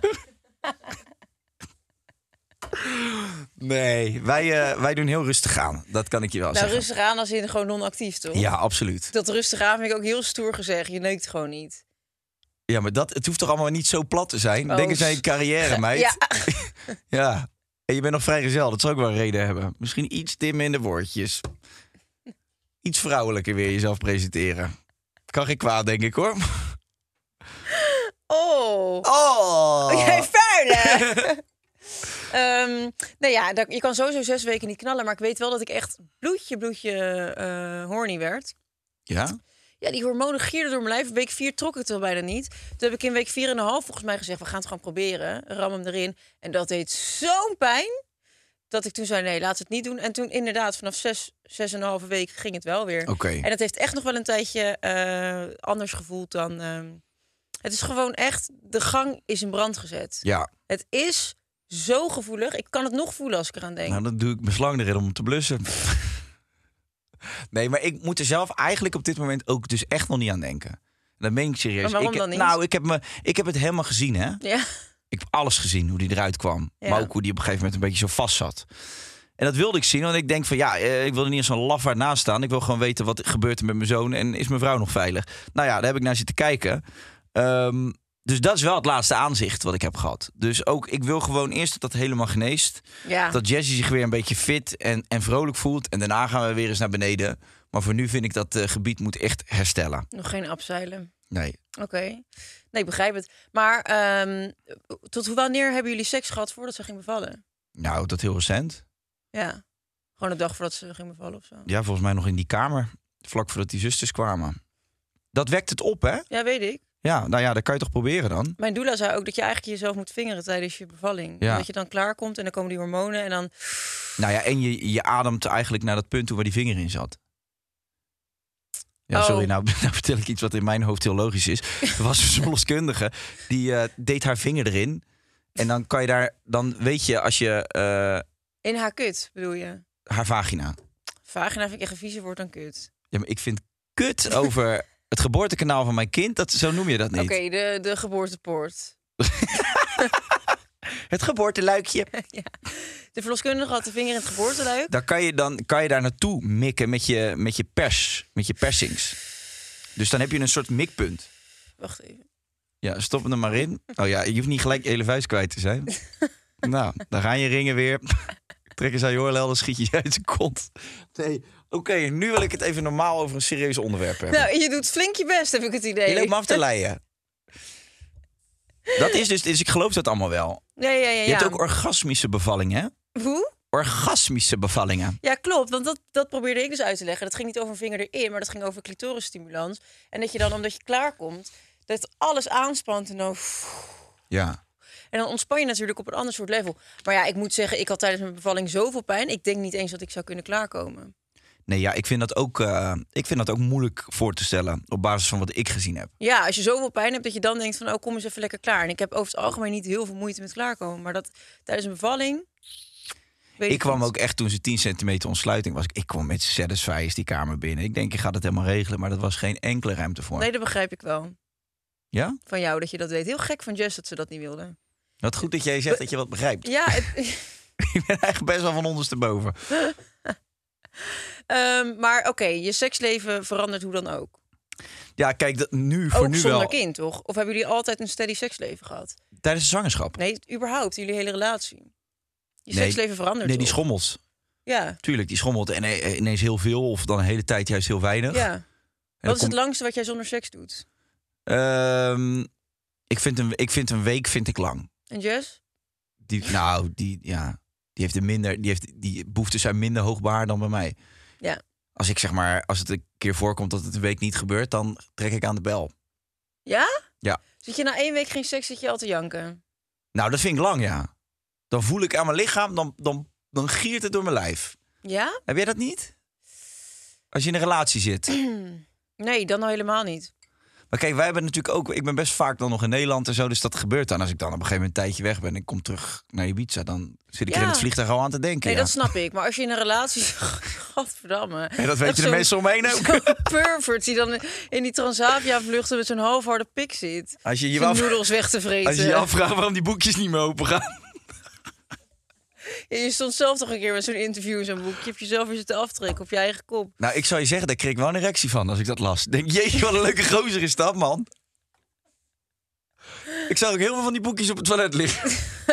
Speaker 7: Nee, wij, uh, wij doen heel rustig aan. Dat kan ik je wel
Speaker 5: Nou,
Speaker 7: zeggen.
Speaker 5: rustig aan als in gewoon non-actief, toch?
Speaker 7: Ja, absoluut.
Speaker 5: Dat rustig aan vind ik ook heel stoer gezegd. Je neukt gewoon niet.
Speaker 7: Ja, maar dat, het hoeft toch allemaal niet zo plat te zijn?
Speaker 5: Oh,
Speaker 7: Denk eens aan je carrière, meid.
Speaker 5: Ja.
Speaker 7: Ja. En je bent nog vrijgezel, dat zou ook wel een reden hebben. Misschien iets dimmer in de woordjes. Iets vrouwelijker weer jezelf presenteren. Kan geen kwaad, denk ik, hoor.
Speaker 5: Oh.
Speaker 7: Oh!
Speaker 5: Jij vuile! um, nou ja, dat- je kan sowieso zes weken niet knallen. Maar ik weet wel dat ik echt bloedje, bloedje uh, horny werd.
Speaker 7: Ja?
Speaker 5: Ja, die hormonen gierden door mijn lijf. Week vier trok ik het wel bijna niet. Toen heb ik in week vier en een half volgens mij gezegd... we gaan het gewoon proberen. Ram hem erin. En dat deed zo'n pijn... dat ik toen zei, nee, laat het niet doen. En toen inderdaad, vanaf zes, zes en een halve week ging het wel weer.
Speaker 7: Oké. Okay.
Speaker 5: En dat heeft echt nog wel een tijdje uh, anders gevoeld dan... Uh, het is gewoon echt, de gang is in brand gezet.
Speaker 7: Ja.
Speaker 5: Het is zo gevoelig. Ik kan het nog voelen als ik eraan denk.
Speaker 7: Nou, dan doe ik mijn slang erin om te blussen. Nee, maar ik moet er zelf eigenlijk op dit moment ook dus echt nog niet aan denken. Dat meen ik serieus.
Speaker 5: Maar waarom
Speaker 7: ik,
Speaker 5: dan niet?
Speaker 7: Nou, ik heb, me, ik heb het helemaal gezien, hè.
Speaker 5: Ja.
Speaker 7: Ik heb alles gezien, hoe die eruit kwam.
Speaker 5: Ja.
Speaker 7: Maar ook hoe die op een gegeven moment een beetje zo vast zat. En dat wilde ik zien, want ik denk van ja, ik wil er niet als een lafaard naast staan. Ik wil gewoon weten wat gebeurt er met mijn zoon en is mijn vrouw nog veilig. Nou ja, daar heb ik naar zitten kijken. Um, dus dat is wel het laatste aanzicht wat ik heb gehad. Dus ook, ik wil gewoon eerst dat dat helemaal geneest.
Speaker 5: Ja.
Speaker 7: Dat Jessie zich weer een beetje fit en, en vrolijk voelt. En daarna gaan we weer eens naar beneden. Maar voor nu vind ik dat het gebied moet echt herstellen.
Speaker 5: Nog geen abzeilen.
Speaker 7: Nee.
Speaker 5: Oké. Okay. Nee, ik begrijp het. Maar um, tot wanneer hebben jullie seks gehad voordat ze ging bevallen?
Speaker 7: Nou, dat heel recent.
Speaker 5: Ja. Gewoon de dag voordat ze ging bevallen of zo?
Speaker 7: Ja, volgens mij nog in die kamer. Vlak voordat die zusters kwamen. Dat wekt het op, hè?
Speaker 5: Ja, weet ik.
Speaker 7: Ja, nou ja, dat kan je toch proberen dan?
Speaker 5: Mijn doula zei ook dat je eigenlijk jezelf moet vingeren tijdens je bevalling.
Speaker 7: Ja.
Speaker 5: Dat je dan klaarkomt en dan komen die hormonen en dan...
Speaker 7: Nou ja, en je, je ademt eigenlijk naar dat punt toe waar die vinger in zat. Ja,
Speaker 5: oh.
Speaker 7: sorry, nou, nou vertel ik iets wat in mijn hoofd heel logisch is. Er was een verloskundige, die uh, deed haar vinger erin. En dan kan je daar, dan weet je als je... Uh,
Speaker 5: in haar kut, bedoel je?
Speaker 7: Haar vagina.
Speaker 5: Vagina vind ik echt een vieze woord dan kut.
Speaker 7: Ja, maar ik vind kut over het geboortekanaal van mijn kind, dat, zo noem je dat niet.
Speaker 5: Oké, okay, de, de geboortepoort.
Speaker 7: Het geboorteluikje.
Speaker 5: Ja. De verloskundige had de vinger in het geboorteluik.
Speaker 7: Dan kan je, dan kan je daar naartoe mikken met je, met je pers, met je persings. Dus dan heb je een soort mikpunt.
Speaker 5: Wacht even.
Speaker 7: Ja, stop hem er maar in. Oh ja, je hoeft niet gelijk je hele vuist kwijt te zijn. Nou, dan gaan je ringen weer. Trek eens aan je oorlel, dan schiet je uit de kont. Nee, oké, okay, nu wil ik het even normaal over een serieus onderwerp hebben.
Speaker 5: Nou, je doet flink je best, heb ik het idee.
Speaker 7: Je loopt me af te leien. Dat is dus, dus, ik geloof dat allemaal wel.
Speaker 5: Ja, ja, ja, ja.
Speaker 7: Je hebt ook orgasmische bevallingen, hè?
Speaker 5: Hoe?
Speaker 7: Orgasmische bevallingen.
Speaker 5: Ja, klopt. Want dat, dat probeerde ik dus uit te leggen. Dat ging niet over een vinger erin, maar dat ging over clitorisstimulans. En dat je dan, omdat je klaarkomt, dat alles aanspant en dan...
Speaker 7: Ja.
Speaker 5: En dan ontspan je natuurlijk op een ander soort level. Maar ja, ik moet zeggen, ik had tijdens mijn bevalling zoveel pijn. Ik denk niet eens dat ik zou kunnen klaarkomen.
Speaker 7: Nee, ja, ik vind dat ook, uh, ik vind dat ook moeilijk voor te stellen op basis van wat ik gezien heb.
Speaker 5: Ja, als je zoveel pijn hebt dat je dan denkt van, oh, kom eens even lekker klaar. En ik heb over het algemeen niet heel veel moeite met klaarkomen. Maar dat tijdens een bevalling... Weet
Speaker 7: ik
Speaker 5: ik
Speaker 7: kwam
Speaker 5: niet.
Speaker 7: ook echt toen ze tien centimeter ontsluiting was. Ik kwam met Satisfyers die kamer binnen. Ik denk, je gaat het helemaal regelen. Maar dat was geen enkele ruimte voor.
Speaker 5: Nee, dat begrijp ik wel.
Speaker 7: Ja?
Speaker 5: Van jou, dat je dat weet. Heel gek van Jess dat ze dat niet wilde.
Speaker 7: Wat goed dat jij zegt dat je wat begrijpt.
Speaker 5: Ja, het...
Speaker 7: Ik ben eigenlijk best wel van ondersteboven.
Speaker 5: um, maar oké, okay, je seksleven verandert hoe dan ook.
Speaker 7: Ja, kijk, dat nu voor
Speaker 5: ook
Speaker 7: nu
Speaker 5: zonder
Speaker 7: wel.
Speaker 5: kind, toch? Of hebben jullie altijd een steady seksleven gehad?
Speaker 7: Tijdens de zwangerschap?
Speaker 5: Nee, überhaupt, jullie hele relatie. Je
Speaker 7: nee,
Speaker 5: seksleven verandert.
Speaker 7: Nee, die
Speaker 5: toch?
Speaker 7: schommelt.
Speaker 5: Ja.
Speaker 7: Tuurlijk, die schommelt en ineens heel veel of dan een hele tijd juist heel weinig.
Speaker 5: Ja.
Speaker 7: En
Speaker 5: wat is
Speaker 7: komt...
Speaker 5: het langste wat jij zonder seks doet?
Speaker 7: Um, ik, vind een, ik vind een week vind ik lang.
Speaker 5: En Jess?
Speaker 7: Die, nou, die, ja, die heeft een minder, die heeft die behoeftes zijn minder hoogbaar dan bij mij.
Speaker 5: Ja.
Speaker 7: Als ik zeg maar, als het een keer voorkomt dat het een week niet gebeurt, dan trek ik aan de bel.
Speaker 5: Ja?
Speaker 7: Ja.
Speaker 5: Zit je na één week geen seks, zit je al te janken?
Speaker 7: Nou, dat vind ik lang, ja. Dan voel ik aan mijn lichaam, dan, dan, dan giert het door mijn lijf.
Speaker 5: Ja?
Speaker 7: Heb jij dat niet? Als je in een relatie zit.
Speaker 5: Nee, dan nou helemaal niet.
Speaker 7: Maar kijk, wij hebben natuurlijk ook... Ik ben best vaak dan nog in Nederland en zo, dus dat gebeurt dan. Als ik dan op een gegeven moment een tijdje weg ben en ik kom terug naar Ibiza... dan zit ik
Speaker 5: Ja.
Speaker 7: er in het vliegtuig al aan te denken.
Speaker 5: Nee,
Speaker 7: ja.
Speaker 5: dat snap ik. Maar als je in een relatie... Gadverdamme.
Speaker 7: En dat weten de
Speaker 5: zo'n-
Speaker 7: mensen om me heen ook.
Speaker 5: Zo'n pervert die dan in die Transavia-vluchten met zo'n halfharde pik zit.
Speaker 7: Als je je
Speaker 5: Zijn
Speaker 7: wel-
Speaker 5: noedels weg te vreten.
Speaker 7: Als je je afvraagt waarom die boekjes niet meer open gaan.
Speaker 5: Ja, je stond zelf toch een keer met zo'n interview in zo'n boek. Je hebt jezelf weer zitten aftrekken op je eigen kop.
Speaker 7: Nou, ik zou je zeggen, daar kreeg ik wel een erectie van als ik dat las. Ik denk, jeetje, wat een leuke gozer is dat, man. Ik zag ook heel veel van die boekjes op het toilet liggen.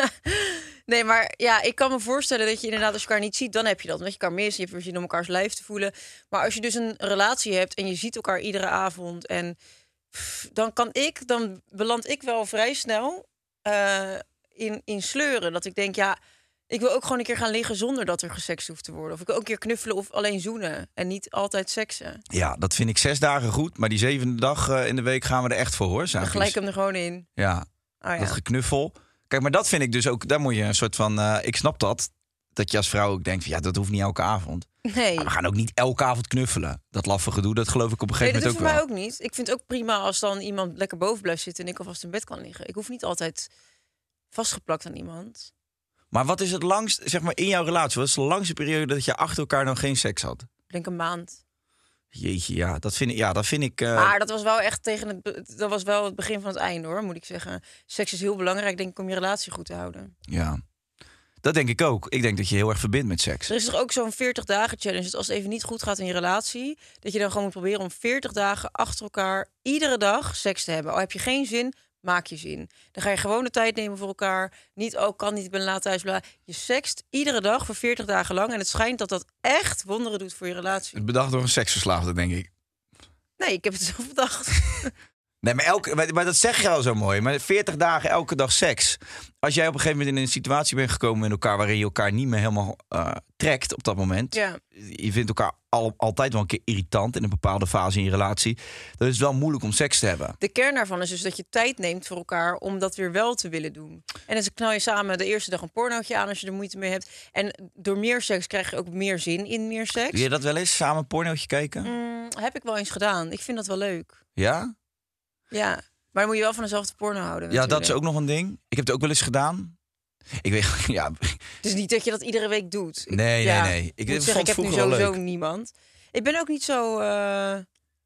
Speaker 5: Nee, maar ja, ik kan me voorstellen dat je inderdaad als je elkaar niet ziet, dan heb je dat. Omdat je elkaar mist, je hebt weer zin om elkaars lijf te voelen. Maar als je dus een relatie hebt en je ziet elkaar iedere avond... en pff, dan kan ik, dan beland ik wel vrij snel uh, in, in sleuren. Dat ik denk, ja, ik wil ook gewoon een keer gaan liggen zonder dat er gesext hoeft te worden. Of ik wil ook een keer knuffelen of alleen zoenen. En niet altijd seksen.
Speaker 7: Ja, dat vind ik zes dagen goed. Maar die zevende dag uh, in de week gaan we er echt voor, hoor.
Speaker 5: Dan
Speaker 7: Samen.
Speaker 5: gelijk hem er gewoon in.
Speaker 7: Ja,
Speaker 5: Oh, ja.
Speaker 7: dat geknuffel. Kijk, maar dat vind ik dus ook... Daar moet je een soort van... Uh, ik snap dat. Dat je als vrouw ook denkt van... Ja, dat hoeft niet elke avond.
Speaker 5: Nee.
Speaker 7: Maar we gaan ook niet elke avond knuffelen. Dat laffe gedoe, dat geloof ik op een
Speaker 5: Nee,
Speaker 7: gegeven
Speaker 5: dat
Speaker 7: moment
Speaker 5: is
Speaker 7: ook
Speaker 5: voor
Speaker 7: wel.
Speaker 5: mij ook niet. Ik vind het ook prima als dan iemand lekker boven blijft zitten... en ik alvast in bed kan liggen. Ik hoef niet altijd vastgeplakt aan iemand.
Speaker 7: Maar wat is het langst, zeg maar, in jouw relatie? Wat is de langste periode dat je achter elkaar nog geen seks had?
Speaker 5: Ik denk een maand.
Speaker 7: Jeetje, ja, dat vind ik... Ja, dat vind ik uh...
Speaker 5: Maar dat was wel echt tegen het... be- Dat was wel het begin van het einde, hoor, moet ik zeggen. Seks is heel belangrijk, denk ik, om je relatie goed te houden.
Speaker 7: Ja, dat denk ik ook. Ik denk dat je heel erg verbindt met seks.
Speaker 5: Er is toch ook zo'n veertig dagen challenge. Dat als het even niet goed gaat in je relatie... dat je dan gewoon moet proberen om veertig dagen achter elkaar... iedere dag seks te hebben. Al heb je geen zin, maak je zin. Dan ga je gewoon de tijd nemen voor elkaar. Niet, oh, kan niet, ik ben laat thuis, bla. Je sext iedere dag voor veertig dagen lang. En het schijnt dat dat echt wonderen doet voor je relatie.
Speaker 7: Het bedacht door een seksverslaafde, denk ik.
Speaker 5: Nee, ik heb het zelf bedacht.
Speaker 7: Nee, maar, elke, maar, maar dat zeg je al zo mooi. Maar veertig dagen elke dag seks. Als jij op een gegeven moment in een situatie bent gekomen met elkaar... waarin je elkaar niet meer helemaal uh, trekt op dat moment.
Speaker 5: Ja.
Speaker 7: Je vindt elkaar al, altijd wel een keer irritant in een bepaalde fase in je relatie. Dan is het wel moeilijk om seks te hebben.
Speaker 5: De kern daarvan is dus dat je tijd neemt voor elkaar om dat weer wel te willen doen. En dan knal je samen de eerste dag een pornootje aan als je er moeite mee hebt. En door meer seks krijg je ook meer zin in meer seks.
Speaker 7: Wil je dat wel eens, samen een pornootje kijken?
Speaker 5: Mm, heb ik wel eens gedaan. Ik vind dat wel leuk.
Speaker 7: Ja?
Speaker 5: Ja, maar dan moet je wel van dezelfde porno houden.
Speaker 7: Ja, dat is
Speaker 5: natuurlijk.
Speaker 7: ook nog een ding. Ik heb het ook wel eens gedaan. Ik weet, ja...
Speaker 5: Het is niet dat je dat iedere week doet. Ik,
Speaker 7: Nee,
Speaker 5: ja,
Speaker 7: nee, nee. Ik
Speaker 5: Ik, moet
Speaker 7: vond
Speaker 5: zeggen, ik
Speaker 7: het
Speaker 5: heb nu
Speaker 7: vroeger wel
Speaker 5: sowieso
Speaker 7: leuk.
Speaker 5: niemand. Ik ben ook niet zo... eh,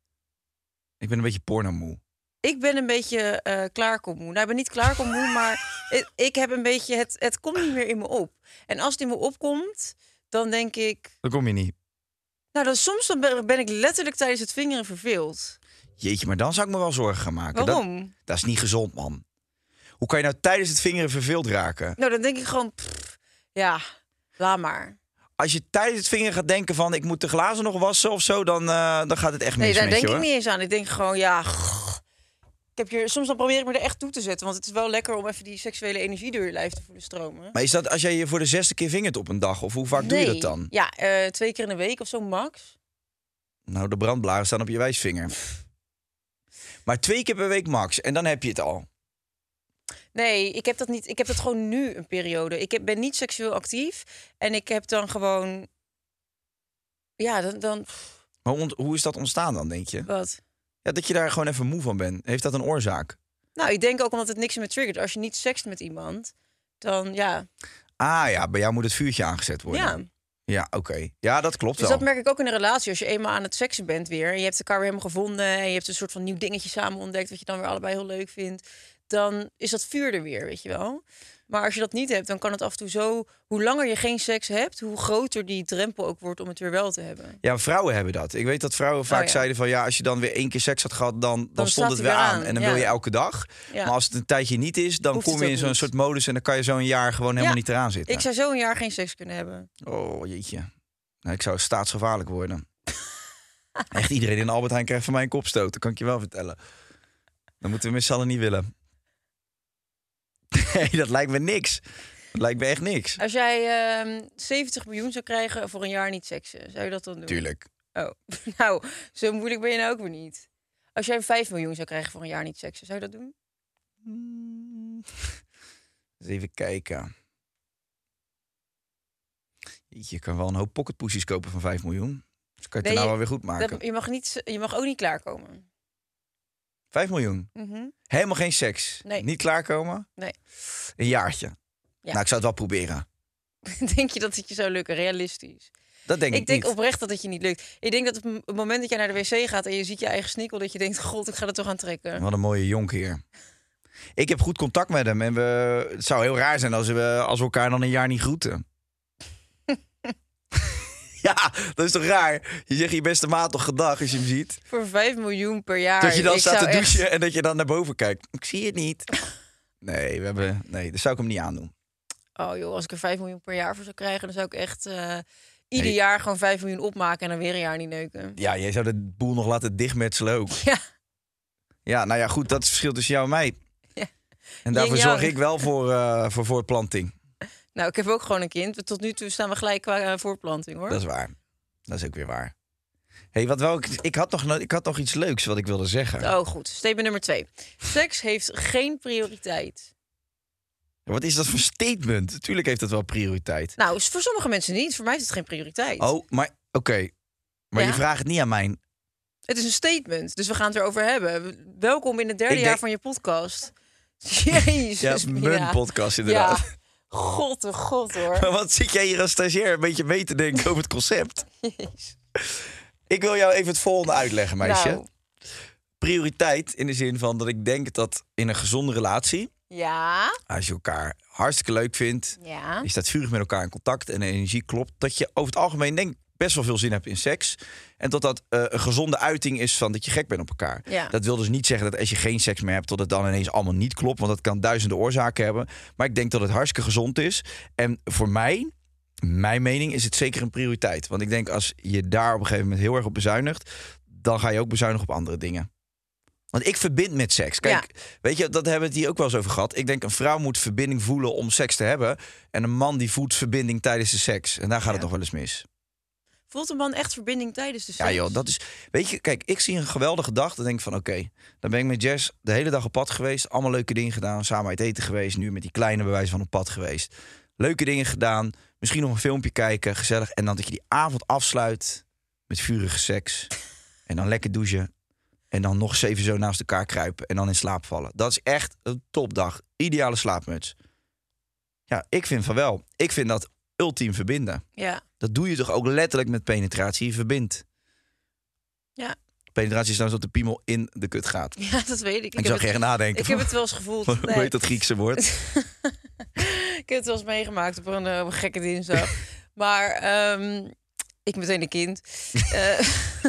Speaker 7: Ik ben een beetje pornomoe.
Speaker 5: Ik ben een beetje eh klaarkommoe. Nou, ik ben niet klaarkommoe, maar ik, ik heb een beetje... Het, het komt niet meer in me op. En als het in me opkomt, dan denk ik...
Speaker 7: Dan kom je niet.
Speaker 5: Nou, dan, soms dan ben ben ik letterlijk tijdens het vingeren verveeld.
Speaker 7: Jeetje, maar dan zou ik me wel zorgen gaan maken.
Speaker 5: Waarom?
Speaker 7: Dat, dat is niet gezond, man. Hoe kan je nou tijdens het vingeren verveeld raken?
Speaker 5: Nou, dan denk ik gewoon... pff, ja, laat maar.
Speaker 7: Als je tijdens het vingeren gaat denken van... ik moet de glazen nog wassen of zo, dan, uh, dan gaat het echt mis
Speaker 5: Nee, daar
Speaker 7: met
Speaker 5: denk
Speaker 7: je,
Speaker 5: ik
Speaker 7: hoor.
Speaker 5: niet eens aan. Ik denk gewoon, ja... Ik heb hier, soms dan probeer ik me er echt toe te zetten. Want het is wel lekker om even die seksuele energie door je lijf te voelen stromen.
Speaker 7: Maar is dat als jij je voor de zesde keer vingert op een dag? Of hoe vaak doe je dat dan?
Speaker 5: Ja, uh, twee keer in de week of zo max.
Speaker 7: Nou, de brandblaren staan op je wijsvinger. Maar twee keer per week max. En dan heb je het al.
Speaker 5: Nee, ik heb dat niet. Ik heb dat gewoon nu een periode. Ik heb, ben niet seksueel actief. En ik heb dan gewoon... Ja, dan... dan
Speaker 7: Maar ont- hoe is dat ontstaan dan, denk je?
Speaker 5: wat?
Speaker 7: Ja, dat je daar gewoon even moe van bent. Heeft dat een oorzaak?
Speaker 5: Nou, ik denk ook omdat het niks meer triggert. Als je niet sext met iemand, dan ja...
Speaker 7: Ah ja, bij jou moet het vuurtje aangezet worden.
Speaker 5: Ja.
Speaker 7: Ja, oké. Okay. Ja, dat klopt
Speaker 5: Dus
Speaker 7: wel.
Speaker 5: dat merk ik ook in een relatie. Als je eenmaal aan het seksen bent weer... en je hebt elkaar weer helemaal gevonden... en je hebt een soort van nieuw dingetje samen ontdekt... wat je dan weer allebei heel leuk vindt... dan is dat vuur er weer, weet je wel. Maar als je dat niet hebt, dan kan het af en toe zo... hoe langer je geen seks hebt... hoe groter die drempel ook wordt om het weer wel te hebben.
Speaker 7: Ja, vrouwen hebben dat. Ik weet dat vrouwen vaak
Speaker 5: Oh, ja.
Speaker 7: zeiden van... ja, als je dan weer één keer seks had gehad, dan, dan,
Speaker 5: Dan
Speaker 7: stond
Speaker 5: staat
Speaker 7: het
Speaker 5: hij
Speaker 7: weer
Speaker 5: weer
Speaker 7: aan.
Speaker 5: aan,
Speaker 7: En dan
Speaker 5: ja.
Speaker 7: wil je elke dag.
Speaker 5: Ja.
Speaker 7: Maar als het een tijdje niet is, dan
Speaker 5: Hoeft
Speaker 7: kom
Speaker 5: het
Speaker 7: je in
Speaker 5: ook
Speaker 7: zo'n
Speaker 5: niet.
Speaker 7: soort modus... en dan kan je zo een jaar gewoon helemaal
Speaker 5: Ja.
Speaker 7: niet eraan zitten.
Speaker 5: Ik zou zo een jaar geen seks kunnen hebben.
Speaker 7: Oh, jeetje. Nou, ik zou staatsgevaarlijk worden. Echt iedereen in Albert Heijn krijgt van mij een kopstoot. Dat kan ik je wel vertellen. Dan moeten we met z'n allen niet willen. Nee, dat lijkt me niks. Dat lijkt me echt niks.
Speaker 5: Als jij uh, zeventig miljoen zou krijgen voor een jaar niet seksen... zou je dat dan doen?
Speaker 7: Tuurlijk.
Speaker 5: Oh, nou, zo moeilijk ben je nou ook weer niet. Als jij vijf miljoen zou krijgen voor een jaar niet seksen... zou je dat doen?
Speaker 7: Hmm. Eens even kijken. Je kan wel een hoop pocketpoesies kopen van vijf miljoen. Dus kan je het
Speaker 5: Nee,
Speaker 7: nou
Speaker 5: je-
Speaker 7: wel weer goed maken.
Speaker 5: Dat, je, mag niet, je mag ook niet klaarkomen.
Speaker 7: vijf miljoen.
Speaker 5: Mhm.
Speaker 7: Helemaal geen seks.
Speaker 5: Nee.
Speaker 7: Niet klaarkomen.
Speaker 5: Nee.
Speaker 7: Een jaartje.
Speaker 5: Ja.
Speaker 7: Nou, ik zou het wel proberen.
Speaker 5: Denk je dat het je zou lukken? Realistisch.
Speaker 7: Dat denk ik,
Speaker 5: Ik denk
Speaker 7: niet.
Speaker 5: oprecht dat het je niet lukt. Ik denk dat op het moment dat jij naar de wc gaat en je ziet je eigen snikkel, dat je denkt, god, ik ga er toch aan trekken.
Speaker 7: Wat een mooie jonk hier. Ik heb goed contact met hem. En we, het zou heel raar zijn als we, als we elkaar dan een jaar niet groeten. Ja, dat is toch raar? Je zegt je beste maat toch gedag als je hem ziet.
Speaker 5: Voor vijf miljoen per jaar.
Speaker 7: Dat je dan
Speaker 5: ik
Speaker 7: staat te
Speaker 5: zou echt-
Speaker 7: douchen en dat je dan naar boven kijkt. Ik zie het niet. Nee, we hebben, nee, dat zou ik hem niet aandoen.
Speaker 5: Oh joh, als ik er vijf miljoen per jaar voor zou krijgen, dan zou ik echt eh, ieder
Speaker 7: Nee.
Speaker 5: jaar gewoon vijf miljoen opmaken en dan weer een jaar niet neuken.
Speaker 7: Ja, jij zou de boel nog laten dichtmetselen ook.
Speaker 5: Ja.
Speaker 7: Ja, nou ja, goed, dat is het verschil tussen jou en mij.
Speaker 5: Ja.
Speaker 7: En daarvoor
Speaker 5: Yin-yang.
Speaker 7: zorg ik wel voor, uh, voor voortplanting.
Speaker 5: Nou, ik heb ook gewoon een kind. Tot nu toe staan we gelijk qua uh, voortplanting, hoor.
Speaker 7: Dat is waar. Dat is ook weer waar. Hey, wat wel, ik, ik, had nog, ik had nog iets leuks wat ik wilde zeggen.
Speaker 5: Oh, goed. Statement nummer twee. Seks heeft geen prioriteit.
Speaker 7: Wat is dat voor statement? Tuurlijk heeft dat wel prioriteit.
Speaker 5: Nou, voor sommige mensen niet. Voor mij heeft het geen prioriteit.
Speaker 7: Oh, maar oké. Maar
Speaker 5: Ja?
Speaker 7: je vraagt het niet aan mij.
Speaker 5: Het is een statement, dus we gaan het erover hebben. Welkom in het derde
Speaker 7: Ik
Speaker 5: jaar
Speaker 7: denk-
Speaker 5: van je podcast. Jezus,
Speaker 7: Ja,
Speaker 5: Mina.
Speaker 7: mijn podcast inderdaad.
Speaker 5: Ja, god de god, hoor.
Speaker 7: Maar wat zit jij hier als stagiair een beetje mee te denken over het concept?
Speaker 5: Jezus.
Speaker 7: Ik wil jou even het volgende uitleggen, meisje.
Speaker 5: Nou,
Speaker 7: Prioriteit in de zin van dat ik denk dat in een gezonde relatie,
Speaker 5: ja,
Speaker 7: als je elkaar hartstikke leuk vindt,
Speaker 5: ja.
Speaker 7: je staat vurig met elkaar in contact en de energie klopt, dat je over het algemeen denk ik best wel veel zin hebt in seks. En dat dat uh, een gezonde uiting is van dat je gek bent op elkaar.
Speaker 5: Ja.
Speaker 7: Dat wil dus niet zeggen dat als je geen seks meer hebt, dat het dan ineens allemaal niet klopt. Want dat kan duizenden oorzaken hebben. Maar ik denk dat het hartstikke gezond is. En voor mij, mijn mening, is het zeker een prioriteit. Want ik denk als je daar op een gegeven moment heel erg op bezuinigt, dan ga je ook bezuinigen op andere dingen. Want ik verbind met seks. Kijk,
Speaker 5: Ja.
Speaker 7: weet je, dat hebben we het hier ook wel eens over gehad. Ik denk een vrouw moet verbinding voelen om seks te hebben. En een man die voelt verbinding tijdens de seks. En daar gaat
Speaker 5: Ja.
Speaker 7: het nog wel eens mis.
Speaker 5: Voelt een man echt verbinding tijdens de seks?
Speaker 7: Ja joh, dat is... Weet je, kijk, ik zie een geweldige dag. Dan denk ik van, oké, okay, dan ben ik met Jess de hele dag op pad geweest. Allemaal leuke dingen gedaan. Samen uit eten geweest. Nu met die kleine bewijs van op pad geweest. Leuke dingen gedaan. Misschien nog een filmpje kijken. Gezellig. En dan dat je die avond afsluit met vurige seks. En dan lekker douchen. En dan nog zeven zo naast elkaar kruipen. En dan in slaap vallen. Dat is echt een topdag. Ideale slaapmuts. Ja, ik vind van wel. Ik vind dat ultiem verbinden.
Speaker 5: Ja.
Speaker 7: Dat doe je toch ook letterlijk met penetratie. Je verbindt.
Speaker 5: Ja.
Speaker 7: Penetratie is nou dat de piemel in de kut gaat.
Speaker 5: Ja, dat weet ik. Ik,
Speaker 7: Ik zou
Speaker 5: heb, het,
Speaker 7: geen nadenken.
Speaker 5: ik heb het wel eens gevoeld.
Speaker 7: Hoe
Speaker 5: Nee.
Speaker 7: heet dat Griekse woord?
Speaker 5: Ik heb het wel eens meegemaakt op een, eh, op een gekke dinsdag. Maar um, ik meteen een kind. uh,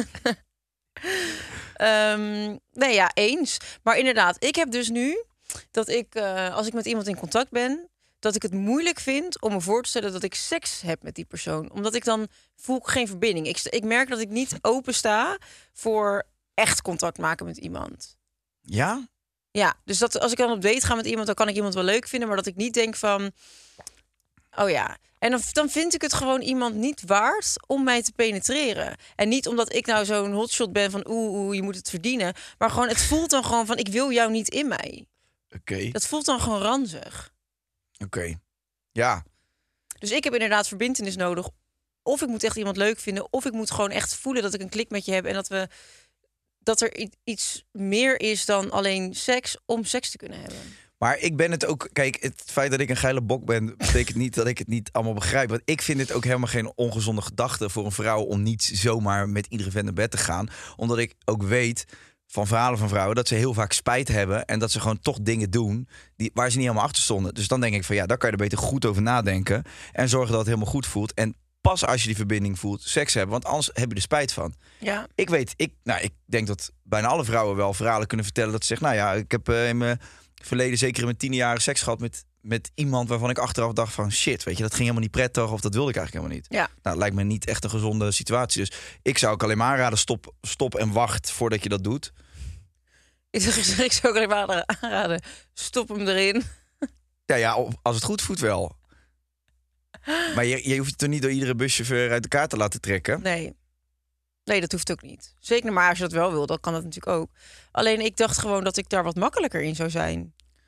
Speaker 5: um, nee, ja, eens. Maar inderdaad, ik heb dus nu dat ik, uh, als ik met iemand in contact ben, dat ik het moeilijk vind om me voor te stellen dat ik seks heb met die persoon. Omdat ik dan voel ik geen verbinding. Ik, ik merk dat ik niet open sta voor echt contact maken met iemand.
Speaker 7: Ja?
Speaker 5: Ja, dus dat als ik dan op date ga met iemand, dan kan ik iemand wel leuk vinden, maar dat ik niet denk van, oh ja. En dan, dan vind ik het gewoon iemand niet waard om mij te penetreren. En niet omdat ik nou zo'n hotshot ben van oeh, oeh, je moet het verdienen. Maar gewoon, het voelt dan gewoon van, ik wil jou niet in mij.
Speaker 7: Oké. Okay.
Speaker 5: Dat voelt dan gewoon ranzig.
Speaker 7: Oké. Okay. Ja.
Speaker 5: Dus ik heb inderdaad verbintenis nodig. Of ik moet echt iemand leuk vinden, of ik moet gewoon echt voelen dat ik een klik met je heb en dat we dat er iets meer is dan alleen seks om seks te kunnen hebben.
Speaker 7: Maar ik ben het ook... Kijk, het feit dat ik een geile bok ben, betekent niet dat ik het niet allemaal begrijp. Want ik vind het ook helemaal geen ongezonde gedachte voor een vrouw om niet zomaar met iedere vent naar bed te gaan. Omdat ik ook weet van verhalen van vrouwen dat ze heel vaak spijt hebben en dat ze gewoon toch dingen doen die, waar ze niet helemaal achter stonden. Dus dan denk ik van ja, daar kan je er beter goed over nadenken en zorgen dat het helemaal goed voelt. En pas als je die verbinding voelt, seks hebben. Want anders heb je er spijt van.
Speaker 5: Ja.
Speaker 7: Ik weet, ik, nou, ik denk dat bijna alle vrouwen wel verhalen kunnen vertellen dat ze zeggen, nou ja, ik heb uh, in mijn verleden zeker in mijn tiende jaren seks gehad met, met iemand waarvan ik achteraf dacht van shit, weet je, dat ging helemaal niet prettig of dat wilde ik eigenlijk helemaal niet.
Speaker 5: Ja.
Speaker 7: Nou, dat lijkt me niet echt een gezonde situatie. Dus ik zou ook alleen maar aanraden, stop, stop en wacht voordat je dat doet.
Speaker 5: Ik zeg, ik zou ook alleen maar aanraden, stop hem erin.
Speaker 7: Ja, ja, als het goed voelt wel. Maar je, je hoeft het er niet door iedere buschauffeur uit elkaar te laten trekken.
Speaker 5: Nee. Nee, dat hoeft ook niet. Zeker, maar als je dat wel wil, dan kan dat natuurlijk ook. Alleen ik dacht gewoon dat ik daar wat makkelijker in zou zijn.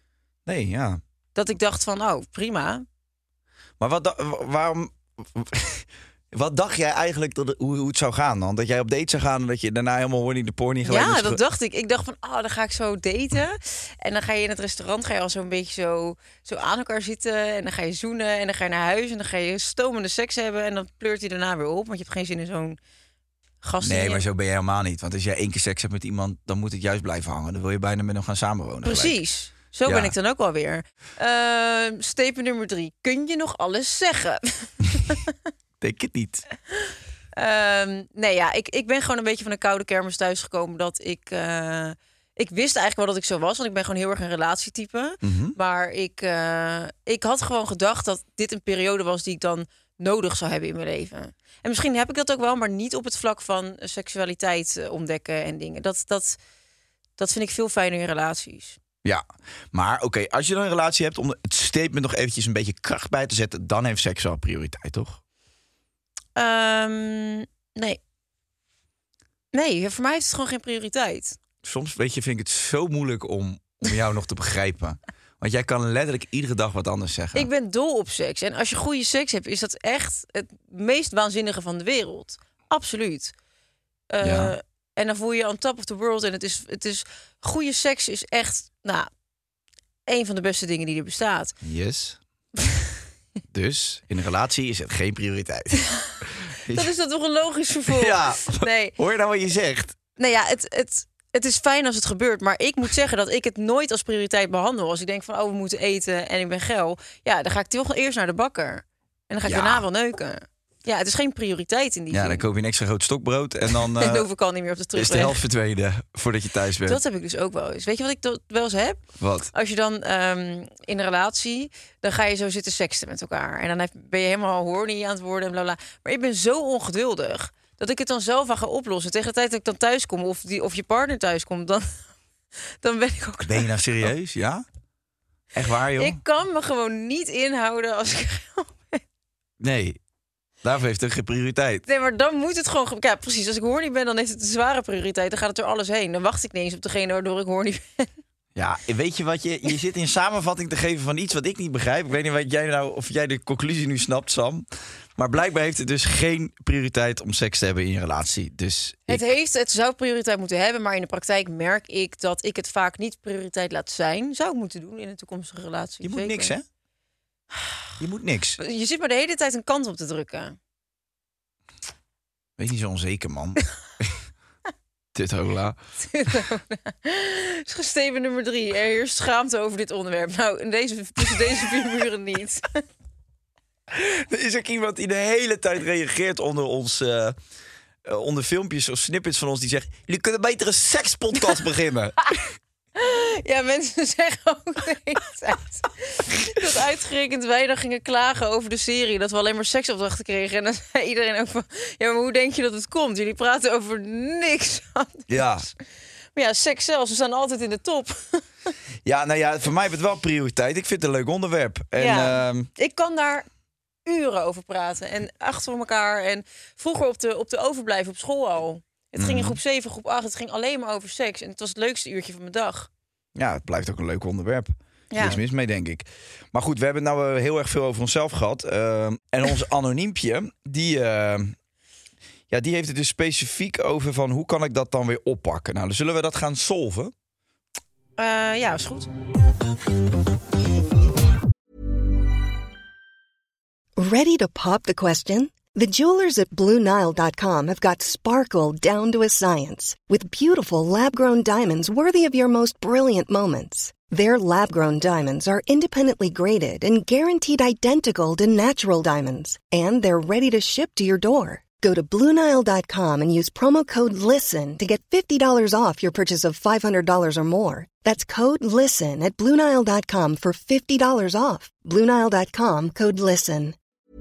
Speaker 7: Nee, ja.
Speaker 5: Dat ik dacht van, oh, prima.
Speaker 7: Maar wat, da- wa- waarom... Wat dacht jij eigenlijk dat het, hoe, hoe het zou gaan dan? Dat jij op date zou gaan en dat je daarna helemaal horny de porny gelijk...
Speaker 5: Ja,
Speaker 7: moest
Speaker 5: dat
Speaker 7: ge-
Speaker 5: dacht ik. Ik dacht van, oh, dan ga ik zo daten. En dan ga je in het restaurant ga je al zo'n beetje zo, zo aan elkaar zitten. En dan ga je zoenen en dan ga je naar huis. En dan ga je stomende seks hebben. En dan pleurt hij daarna weer op. Want je hebt geen zin in zo'n gast.
Speaker 7: Nee,
Speaker 5: in je-
Speaker 7: maar zo ben je helemaal niet. Want als jij één keer seks hebt met iemand, dan moet het juist blijven hangen. Dan wil je bijna met hem gaan samenwonen. gelijk.
Speaker 5: Precies. Zo
Speaker 7: Ja.
Speaker 5: ben ik dan ook alweer. Uh, statement nummer drie. Kun je nog alles zeggen?
Speaker 7: Denk het niet.
Speaker 5: Um, nee, ja, ik, ik ben gewoon een beetje van een koude kermis thuisgekomen. Dat ik... Uh, ik wist eigenlijk wel dat ik zo was. Want ik ben gewoon heel erg een relatietype.
Speaker 7: Mm-hmm.
Speaker 5: Maar ik, uh, ik had gewoon gedacht dat dit een periode was die ik dan nodig zou hebben in mijn leven. En misschien heb ik dat ook wel, maar niet op het vlak van seksualiteit uh, ontdekken en dingen. Dat, dat, dat vind ik veel fijner in relaties.
Speaker 7: Ja, maar oké, okay, als je dan een relatie hebt... om het statement nog eventjes een beetje kracht bij te zetten... dan heeft seks wel prioriteit, toch?
Speaker 5: Um, nee. Nee, voor mij heeft het gewoon geen prioriteit.
Speaker 7: Soms, weet je, vind ik het zo moeilijk om, om jou nog te begrijpen. Want jij kan letterlijk iedere dag wat anders zeggen.
Speaker 5: Ik ben dol op seks. En als je goede seks hebt, is dat echt het meest waanzinnige van de wereld. Absoluut. Uh,
Speaker 7: Ja.
Speaker 5: En dan voel je je on top of the world. En het is, het is goede seks is echt, nou, een van de beste dingen die er bestaat.
Speaker 7: Yes. Dus in een relatie is het geen prioriteit.
Speaker 5: Dan is dat toch een logisch vervolg?
Speaker 7: Ja.
Speaker 5: Nee.
Speaker 7: Hoor je nou wat je zegt?
Speaker 5: Nou ja, het, het, het is fijn als het gebeurt. Maar ik moet zeggen dat ik het nooit als prioriteit behandel. Als ik denk van, oh, we moeten eten en ik ben geil. Ja, dan ga ik toch eerst naar de bakker. En dan ga ik
Speaker 7: Ja.
Speaker 5: daarna wel neuken. Ja, het is geen prioriteit in die
Speaker 7: Ja,
Speaker 5: zin.
Speaker 7: dan koop je een extra groot stokbrood en dan
Speaker 5: En
Speaker 7: uh,
Speaker 5: dan hoef ik al niet meer op de
Speaker 7: is
Speaker 5: terugweg.
Speaker 7: de helft verdwenen voordat je thuis bent.
Speaker 5: Dat heb ik dus ook wel eens. Weet je wat ik dat wel eens heb?
Speaker 7: Wat?
Speaker 5: Als je dan um, in een relatie, dan ga je zo zitten seksten met elkaar. En dan heb, ben je helemaal horny aan het worden en bla bla. Maar ik ben zo ongeduldig dat ik het dan zelf aan ga oplossen. Tegen de tijd dat ik dan thuis kom of, die, of je partner thuis komt, dan, dan ben ik ook...
Speaker 7: Ben je nou serieus? Ja? Echt waar, joh?
Speaker 5: Ik kan me gewoon niet inhouden als ik...
Speaker 7: Nee. Daarvoor heeft het geen prioriteit.
Speaker 5: Nee, maar dan moet het gewoon... ge- Ja, precies. Als ik horny ben, dan heeft het een zware prioriteit. Dan gaat het er alles heen. Dan wacht ik niet eens op degene waardoor ik horny ben.
Speaker 7: Ja, weet je wat je... Je zit in samenvatting te geven van iets wat ik niet begrijp. Ik weet niet wat jij nou, of jij de conclusie nu snapt, Sam. Maar blijkbaar heeft het dus geen prioriteit om seks te hebben in je relatie. Dus
Speaker 5: Het,
Speaker 7: ik-
Speaker 5: heeft, het zou prioriteit moeten hebben, maar in de praktijk merk ik dat ik het vaak niet prioriteit laat zijn. Zou ik moeten doen in een toekomstige relatie.
Speaker 7: je moet
Speaker 5: zeker.
Speaker 7: niks, hè? Je moet niks.
Speaker 5: Je zit maar de hele tijd een kant op te drukken.
Speaker 7: Wees niet zo onzeker, man. Tithola.
Speaker 5: Steven nummer drie. Er heerst schaamte over dit onderwerp. Nou, in deze, tussen deze vier muren niet.
Speaker 7: Er is ook iemand die de hele tijd reageert onder ons... uh, uh, onder filmpjes of snippets van ons die zegt... jullie kunnen beter een sekspodcast beginnen.
Speaker 5: Ja, mensen zeggen ook de hele tijd dat uitgerekend wij dan gingen klagen over de serie. Dat we alleen maar seksopdrachten kregen. En dan zei iedereen ook van... Ja, maar hoe denk je dat het komt? Jullie praten over niks anders.
Speaker 7: Ja.
Speaker 5: Maar ja, seks zelfs. We staan altijd in de top.
Speaker 7: Ja, nou ja, voor mij heeft het wel prioriteit. Ik vind het een leuk onderwerp. En,
Speaker 5: Ja.
Speaker 7: uh,
Speaker 5: Ik kan daar uren over praten. En achter elkaar. En vroeger op de, op de overblijf op school al. Het ging in groep zeven, groep acht. Het ging alleen maar over seks. En het was het leukste uurtje van mijn dag.
Speaker 7: ja, het blijft ook een leuk onderwerp.
Speaker 5: Ja.
Speaker 7: Niks mis mee, denk ik. Maar goed, we hebben het nou uh, heel erg veel over onszelf gehad. Uh, en ons anoniempje, die, uh, ja, die heeft het dus specifiek over van... hoe kan ik dat dan weer oppakken? Nou, dan zullen we dat gaan solven.
Speaker 5: Uh, ja, is goed.
Speaker 9: Ready to pop the question? The jewelers at Blue Nile dot com have got sparkle down to a science with beautiful lab-grown diamonds worthy of your most brilliant moments. Their lab-grown diamonds are independently graded and guaranteed identical to natural diamonds, and they're ready to ship to your door. Go to Blue Nile dot com and use promo code LISTEN to get fifty dollars off your purchase of five hundred dollars or more. That's code LISTEN at Blue Nile dot com for fifty dollars off. Blue Nile dot com, code LISTEN.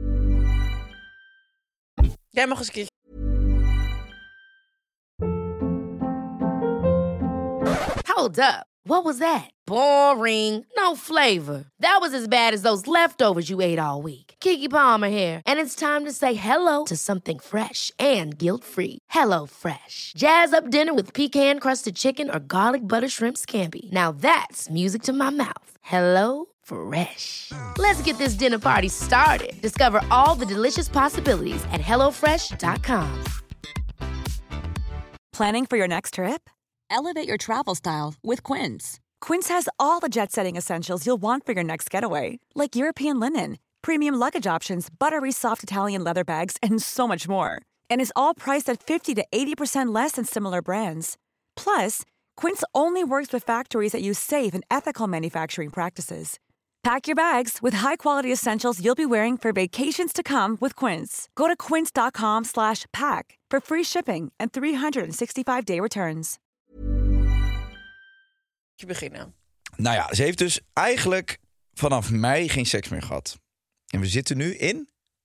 Speaker 5: Jij mag eens een keertje.
Speaker 10: Hold up. What was that? Boring. No flavor. That was as bad as those leftovers you ate all week. Keke Palmer here, and it's time to say hello to something fresh and guilt-free. Hello Fresh. Jazz up dinner with pecan-crusted chicken or garlic butter shrimp scampi. Now that's music to my mouth. Hello Fresh. Let's get this dinner party started. Discover all the delicious possibilities at hello fresh dot com.
Speaker 11: Planning for your next trip? Elevate your travel style with Quince. Quince has all the jet-setting essentials you'll want for your next getaway, like European linen, premium luggage options, buttery soft Italian leather bags, and so much more. And is all priced at fifty to eighty percent less than similar brands. Plus, Quince only works with factories that use safe and ethical manufacturing practices. Pack your bags with high-quality essentials you'll be wearing for vacations to come with Quince. Go to quince.com slash pack for free shipping and three sixty-five day returns.
Speaker 5: Beginnen.
Speaker 7: Nou ja, ze heeft dus eigenlijk vanaf mei geen seks meer gehad. En we zitten nu in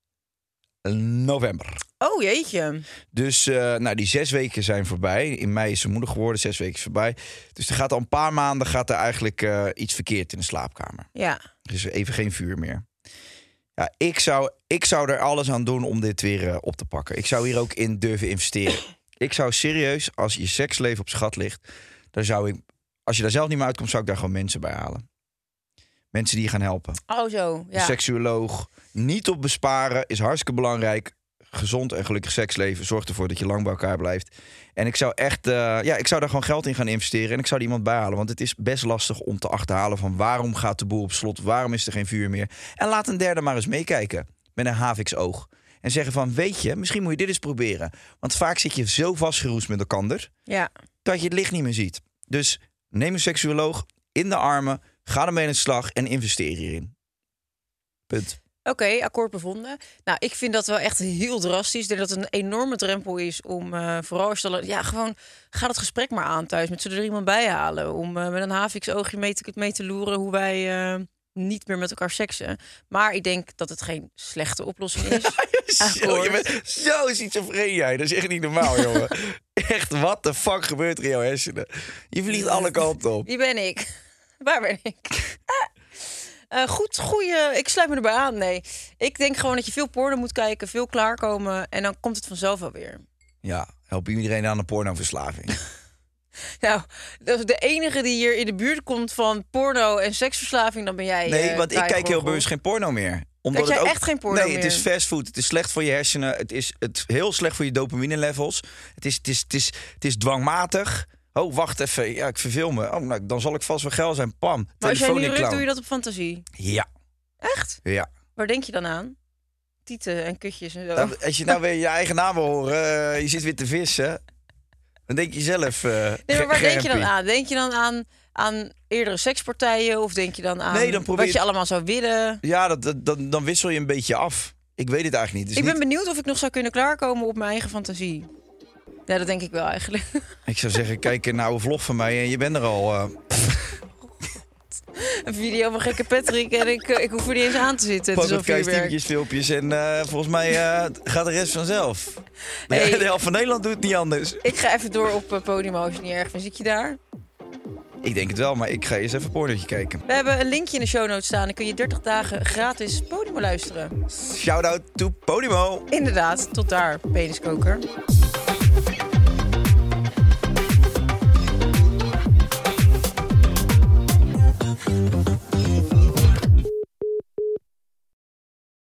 Speaker 7: november.
Speaker 5: Oh jeetje.
Speaker 7: Dus uh, nou, die zes weken zijn voorbij. In mei is ze moeder geworden, zes weken is voorbij. Dus er gaat al een paar maanden gaat er eigenlijk uh, iets verkeerd in de slaapkamer.
Speaker 5: Ja.
Speaker 7: Er is even geen vuur meer. Ja, ik zou, ik zou er alles aan doen om dit weer uh, op te pakken. Ik zou hier ook in durven investeren. Ik zou serieus, als je seksleven op schat ligt, dan zou ik, als je daar zelf niet meer uitkomt, zou ik daar gewoon mensen bij halen. Mensen die je gaan helpen.
Speaker 5: Oh zo, ja.
Speaker 7: Een seksuoloog. Niet op besparen is hartstikke belangrijk. Gezond en gelukkig seksleven zorgt ervoor dat je lang bij elkaar blijft. En ik zou echt, uh, ja, ik zou daar gewoon geld in gaan investeren. En ik zou er iemand bij halen. Want het is best lastig om te achterhalen van waarom gaat de boel op slot? Waarom is er geen vuur meer? En laat een derde maar eens meekijken. Met een haviksoog. En zeggen van, weet je, misschien moet je dit eens proberen. Want vaak zit je zo vastgeroest met elkander.
Speaker 5: Ja.
Speaker 7: Dat je het licht niet meer ziet. Dus neem een seksuoloog in de armen. Ga ermee aan de slag en investeer hierin. Punt.
Speaker 5: Oké, okay, akkoord bevonden. Nou, ik vind dat wel echt heel drastisch. Ik denk dat het een enorme drempel is om uh, vooral als je, ja, gewoon ga het gesprek maar aan thuis. Met zullen er iemand bij halen om uh, met een haviksoogje mee te, mee te loeren hoe wij uh, niet meer met elkaar seksen. Maar ik denk dat het geen slechte oplossing is.
Speaker 7: Zo, je bent zo schizofreen jij. Dat is echt niet normaal, jongen. Echt, wat de fuck gebeurt er in jouw hersenen? Je vliegt alle kanten op.
Speaker 5: Wie ben ik? Waar ben ik? Uh, goed, goeie. Ik sluit me erbij aan. Nee, ik denk gewoon dat je veel porno moet kijken, veel klaarkomen en dan komt het vanzelf wel weer.
Speaker 7: Ja, help iedereen aan de pornoverslaving.
Speaker 5: Nou, dat is de enige die hier in de buurt komt van porno en seksverslaving, dan ben jij.
Speaker 7: Nee,
Speaker 5: uh,
Speaker 7: want ik kijk heel bewust geen porno meer. Omdat
Speaker 5: Kijk jij
Speaker 7: het ook,
Speaker 5: echt geen porno
Speaker 7: nee,
Speaker 5: meer?
Speaker 7: het is fastfood. Het is slecht voor je hersenen. Het is het heel slecht voor je dopamine levels. Het is, het is, het is, het is dwangmatig. Oh, wacht even. Ja, ik verveel me. Oh, nou, dan zal ik vast wel geil zijn. Pam.
Speaker 5: Maar als jij nu rukt,
Speaker 7: klauw.
Speaker 5: doe je dat op fantasie?
Speaker 7: Ja.
Speaker 5: Echt?
Speaker 7: Ja.
Speaker 5: Waar denk je dan aan? Tieten en kutjes en zo.
Speaker 7: Nou, als je nou weer je eigen naam wil horen, uh, je zit weer te vissen, dan denk je zelf. Uh,
Speaker 5: nee, maar waar denk je dan aan? Denk je dan aan, aan eerdere sekspartijen? Of denk je dan aan
Speaker 7: nee, dan probeer...
Speaker 5: wat je allemaal zou willen?
Speaker 7: Ja, dat, dat, dan, dan wissel je een beetje af. Ik weet het eigenlijk niet.
Speaker 5: Ik
Speaker 7: niet...
Speaker 5: ben benieuwd of ik nog zou kunnen klaarkomen op mijn eigen fantasie. Ja, dat denk ik wel eigenlijk.
Speaker 7: Ik zou zeggen, kijk een oude vlog van mij en je bent er al. Uh...
Speaker 5: Een video van gekke Patrick en ik, ik hoef er niet eens aan te zitten.
Speaker 7: Pak wat kijkstiefjes, filmpjes en uh, volgens mij uh, gaat de rest vanzelf. Hey, de helft van Nederland doet het niet anders.
Speaker 5: Ik ga even door op uh, Podimo als je niet erg vindt. Zit je daar?
Speaker 7: Ik denk het wel, maar ik ga eerst even een pornootje kijken.
Speaker 5: We hebben een linkje in de show notes staan. Dan kun je dertig dagen gratis Podimo luisteren.
Speaker 7: Shout-out to Podimo.
Speaker 5: Inderdaad, tot daar, peniskoker.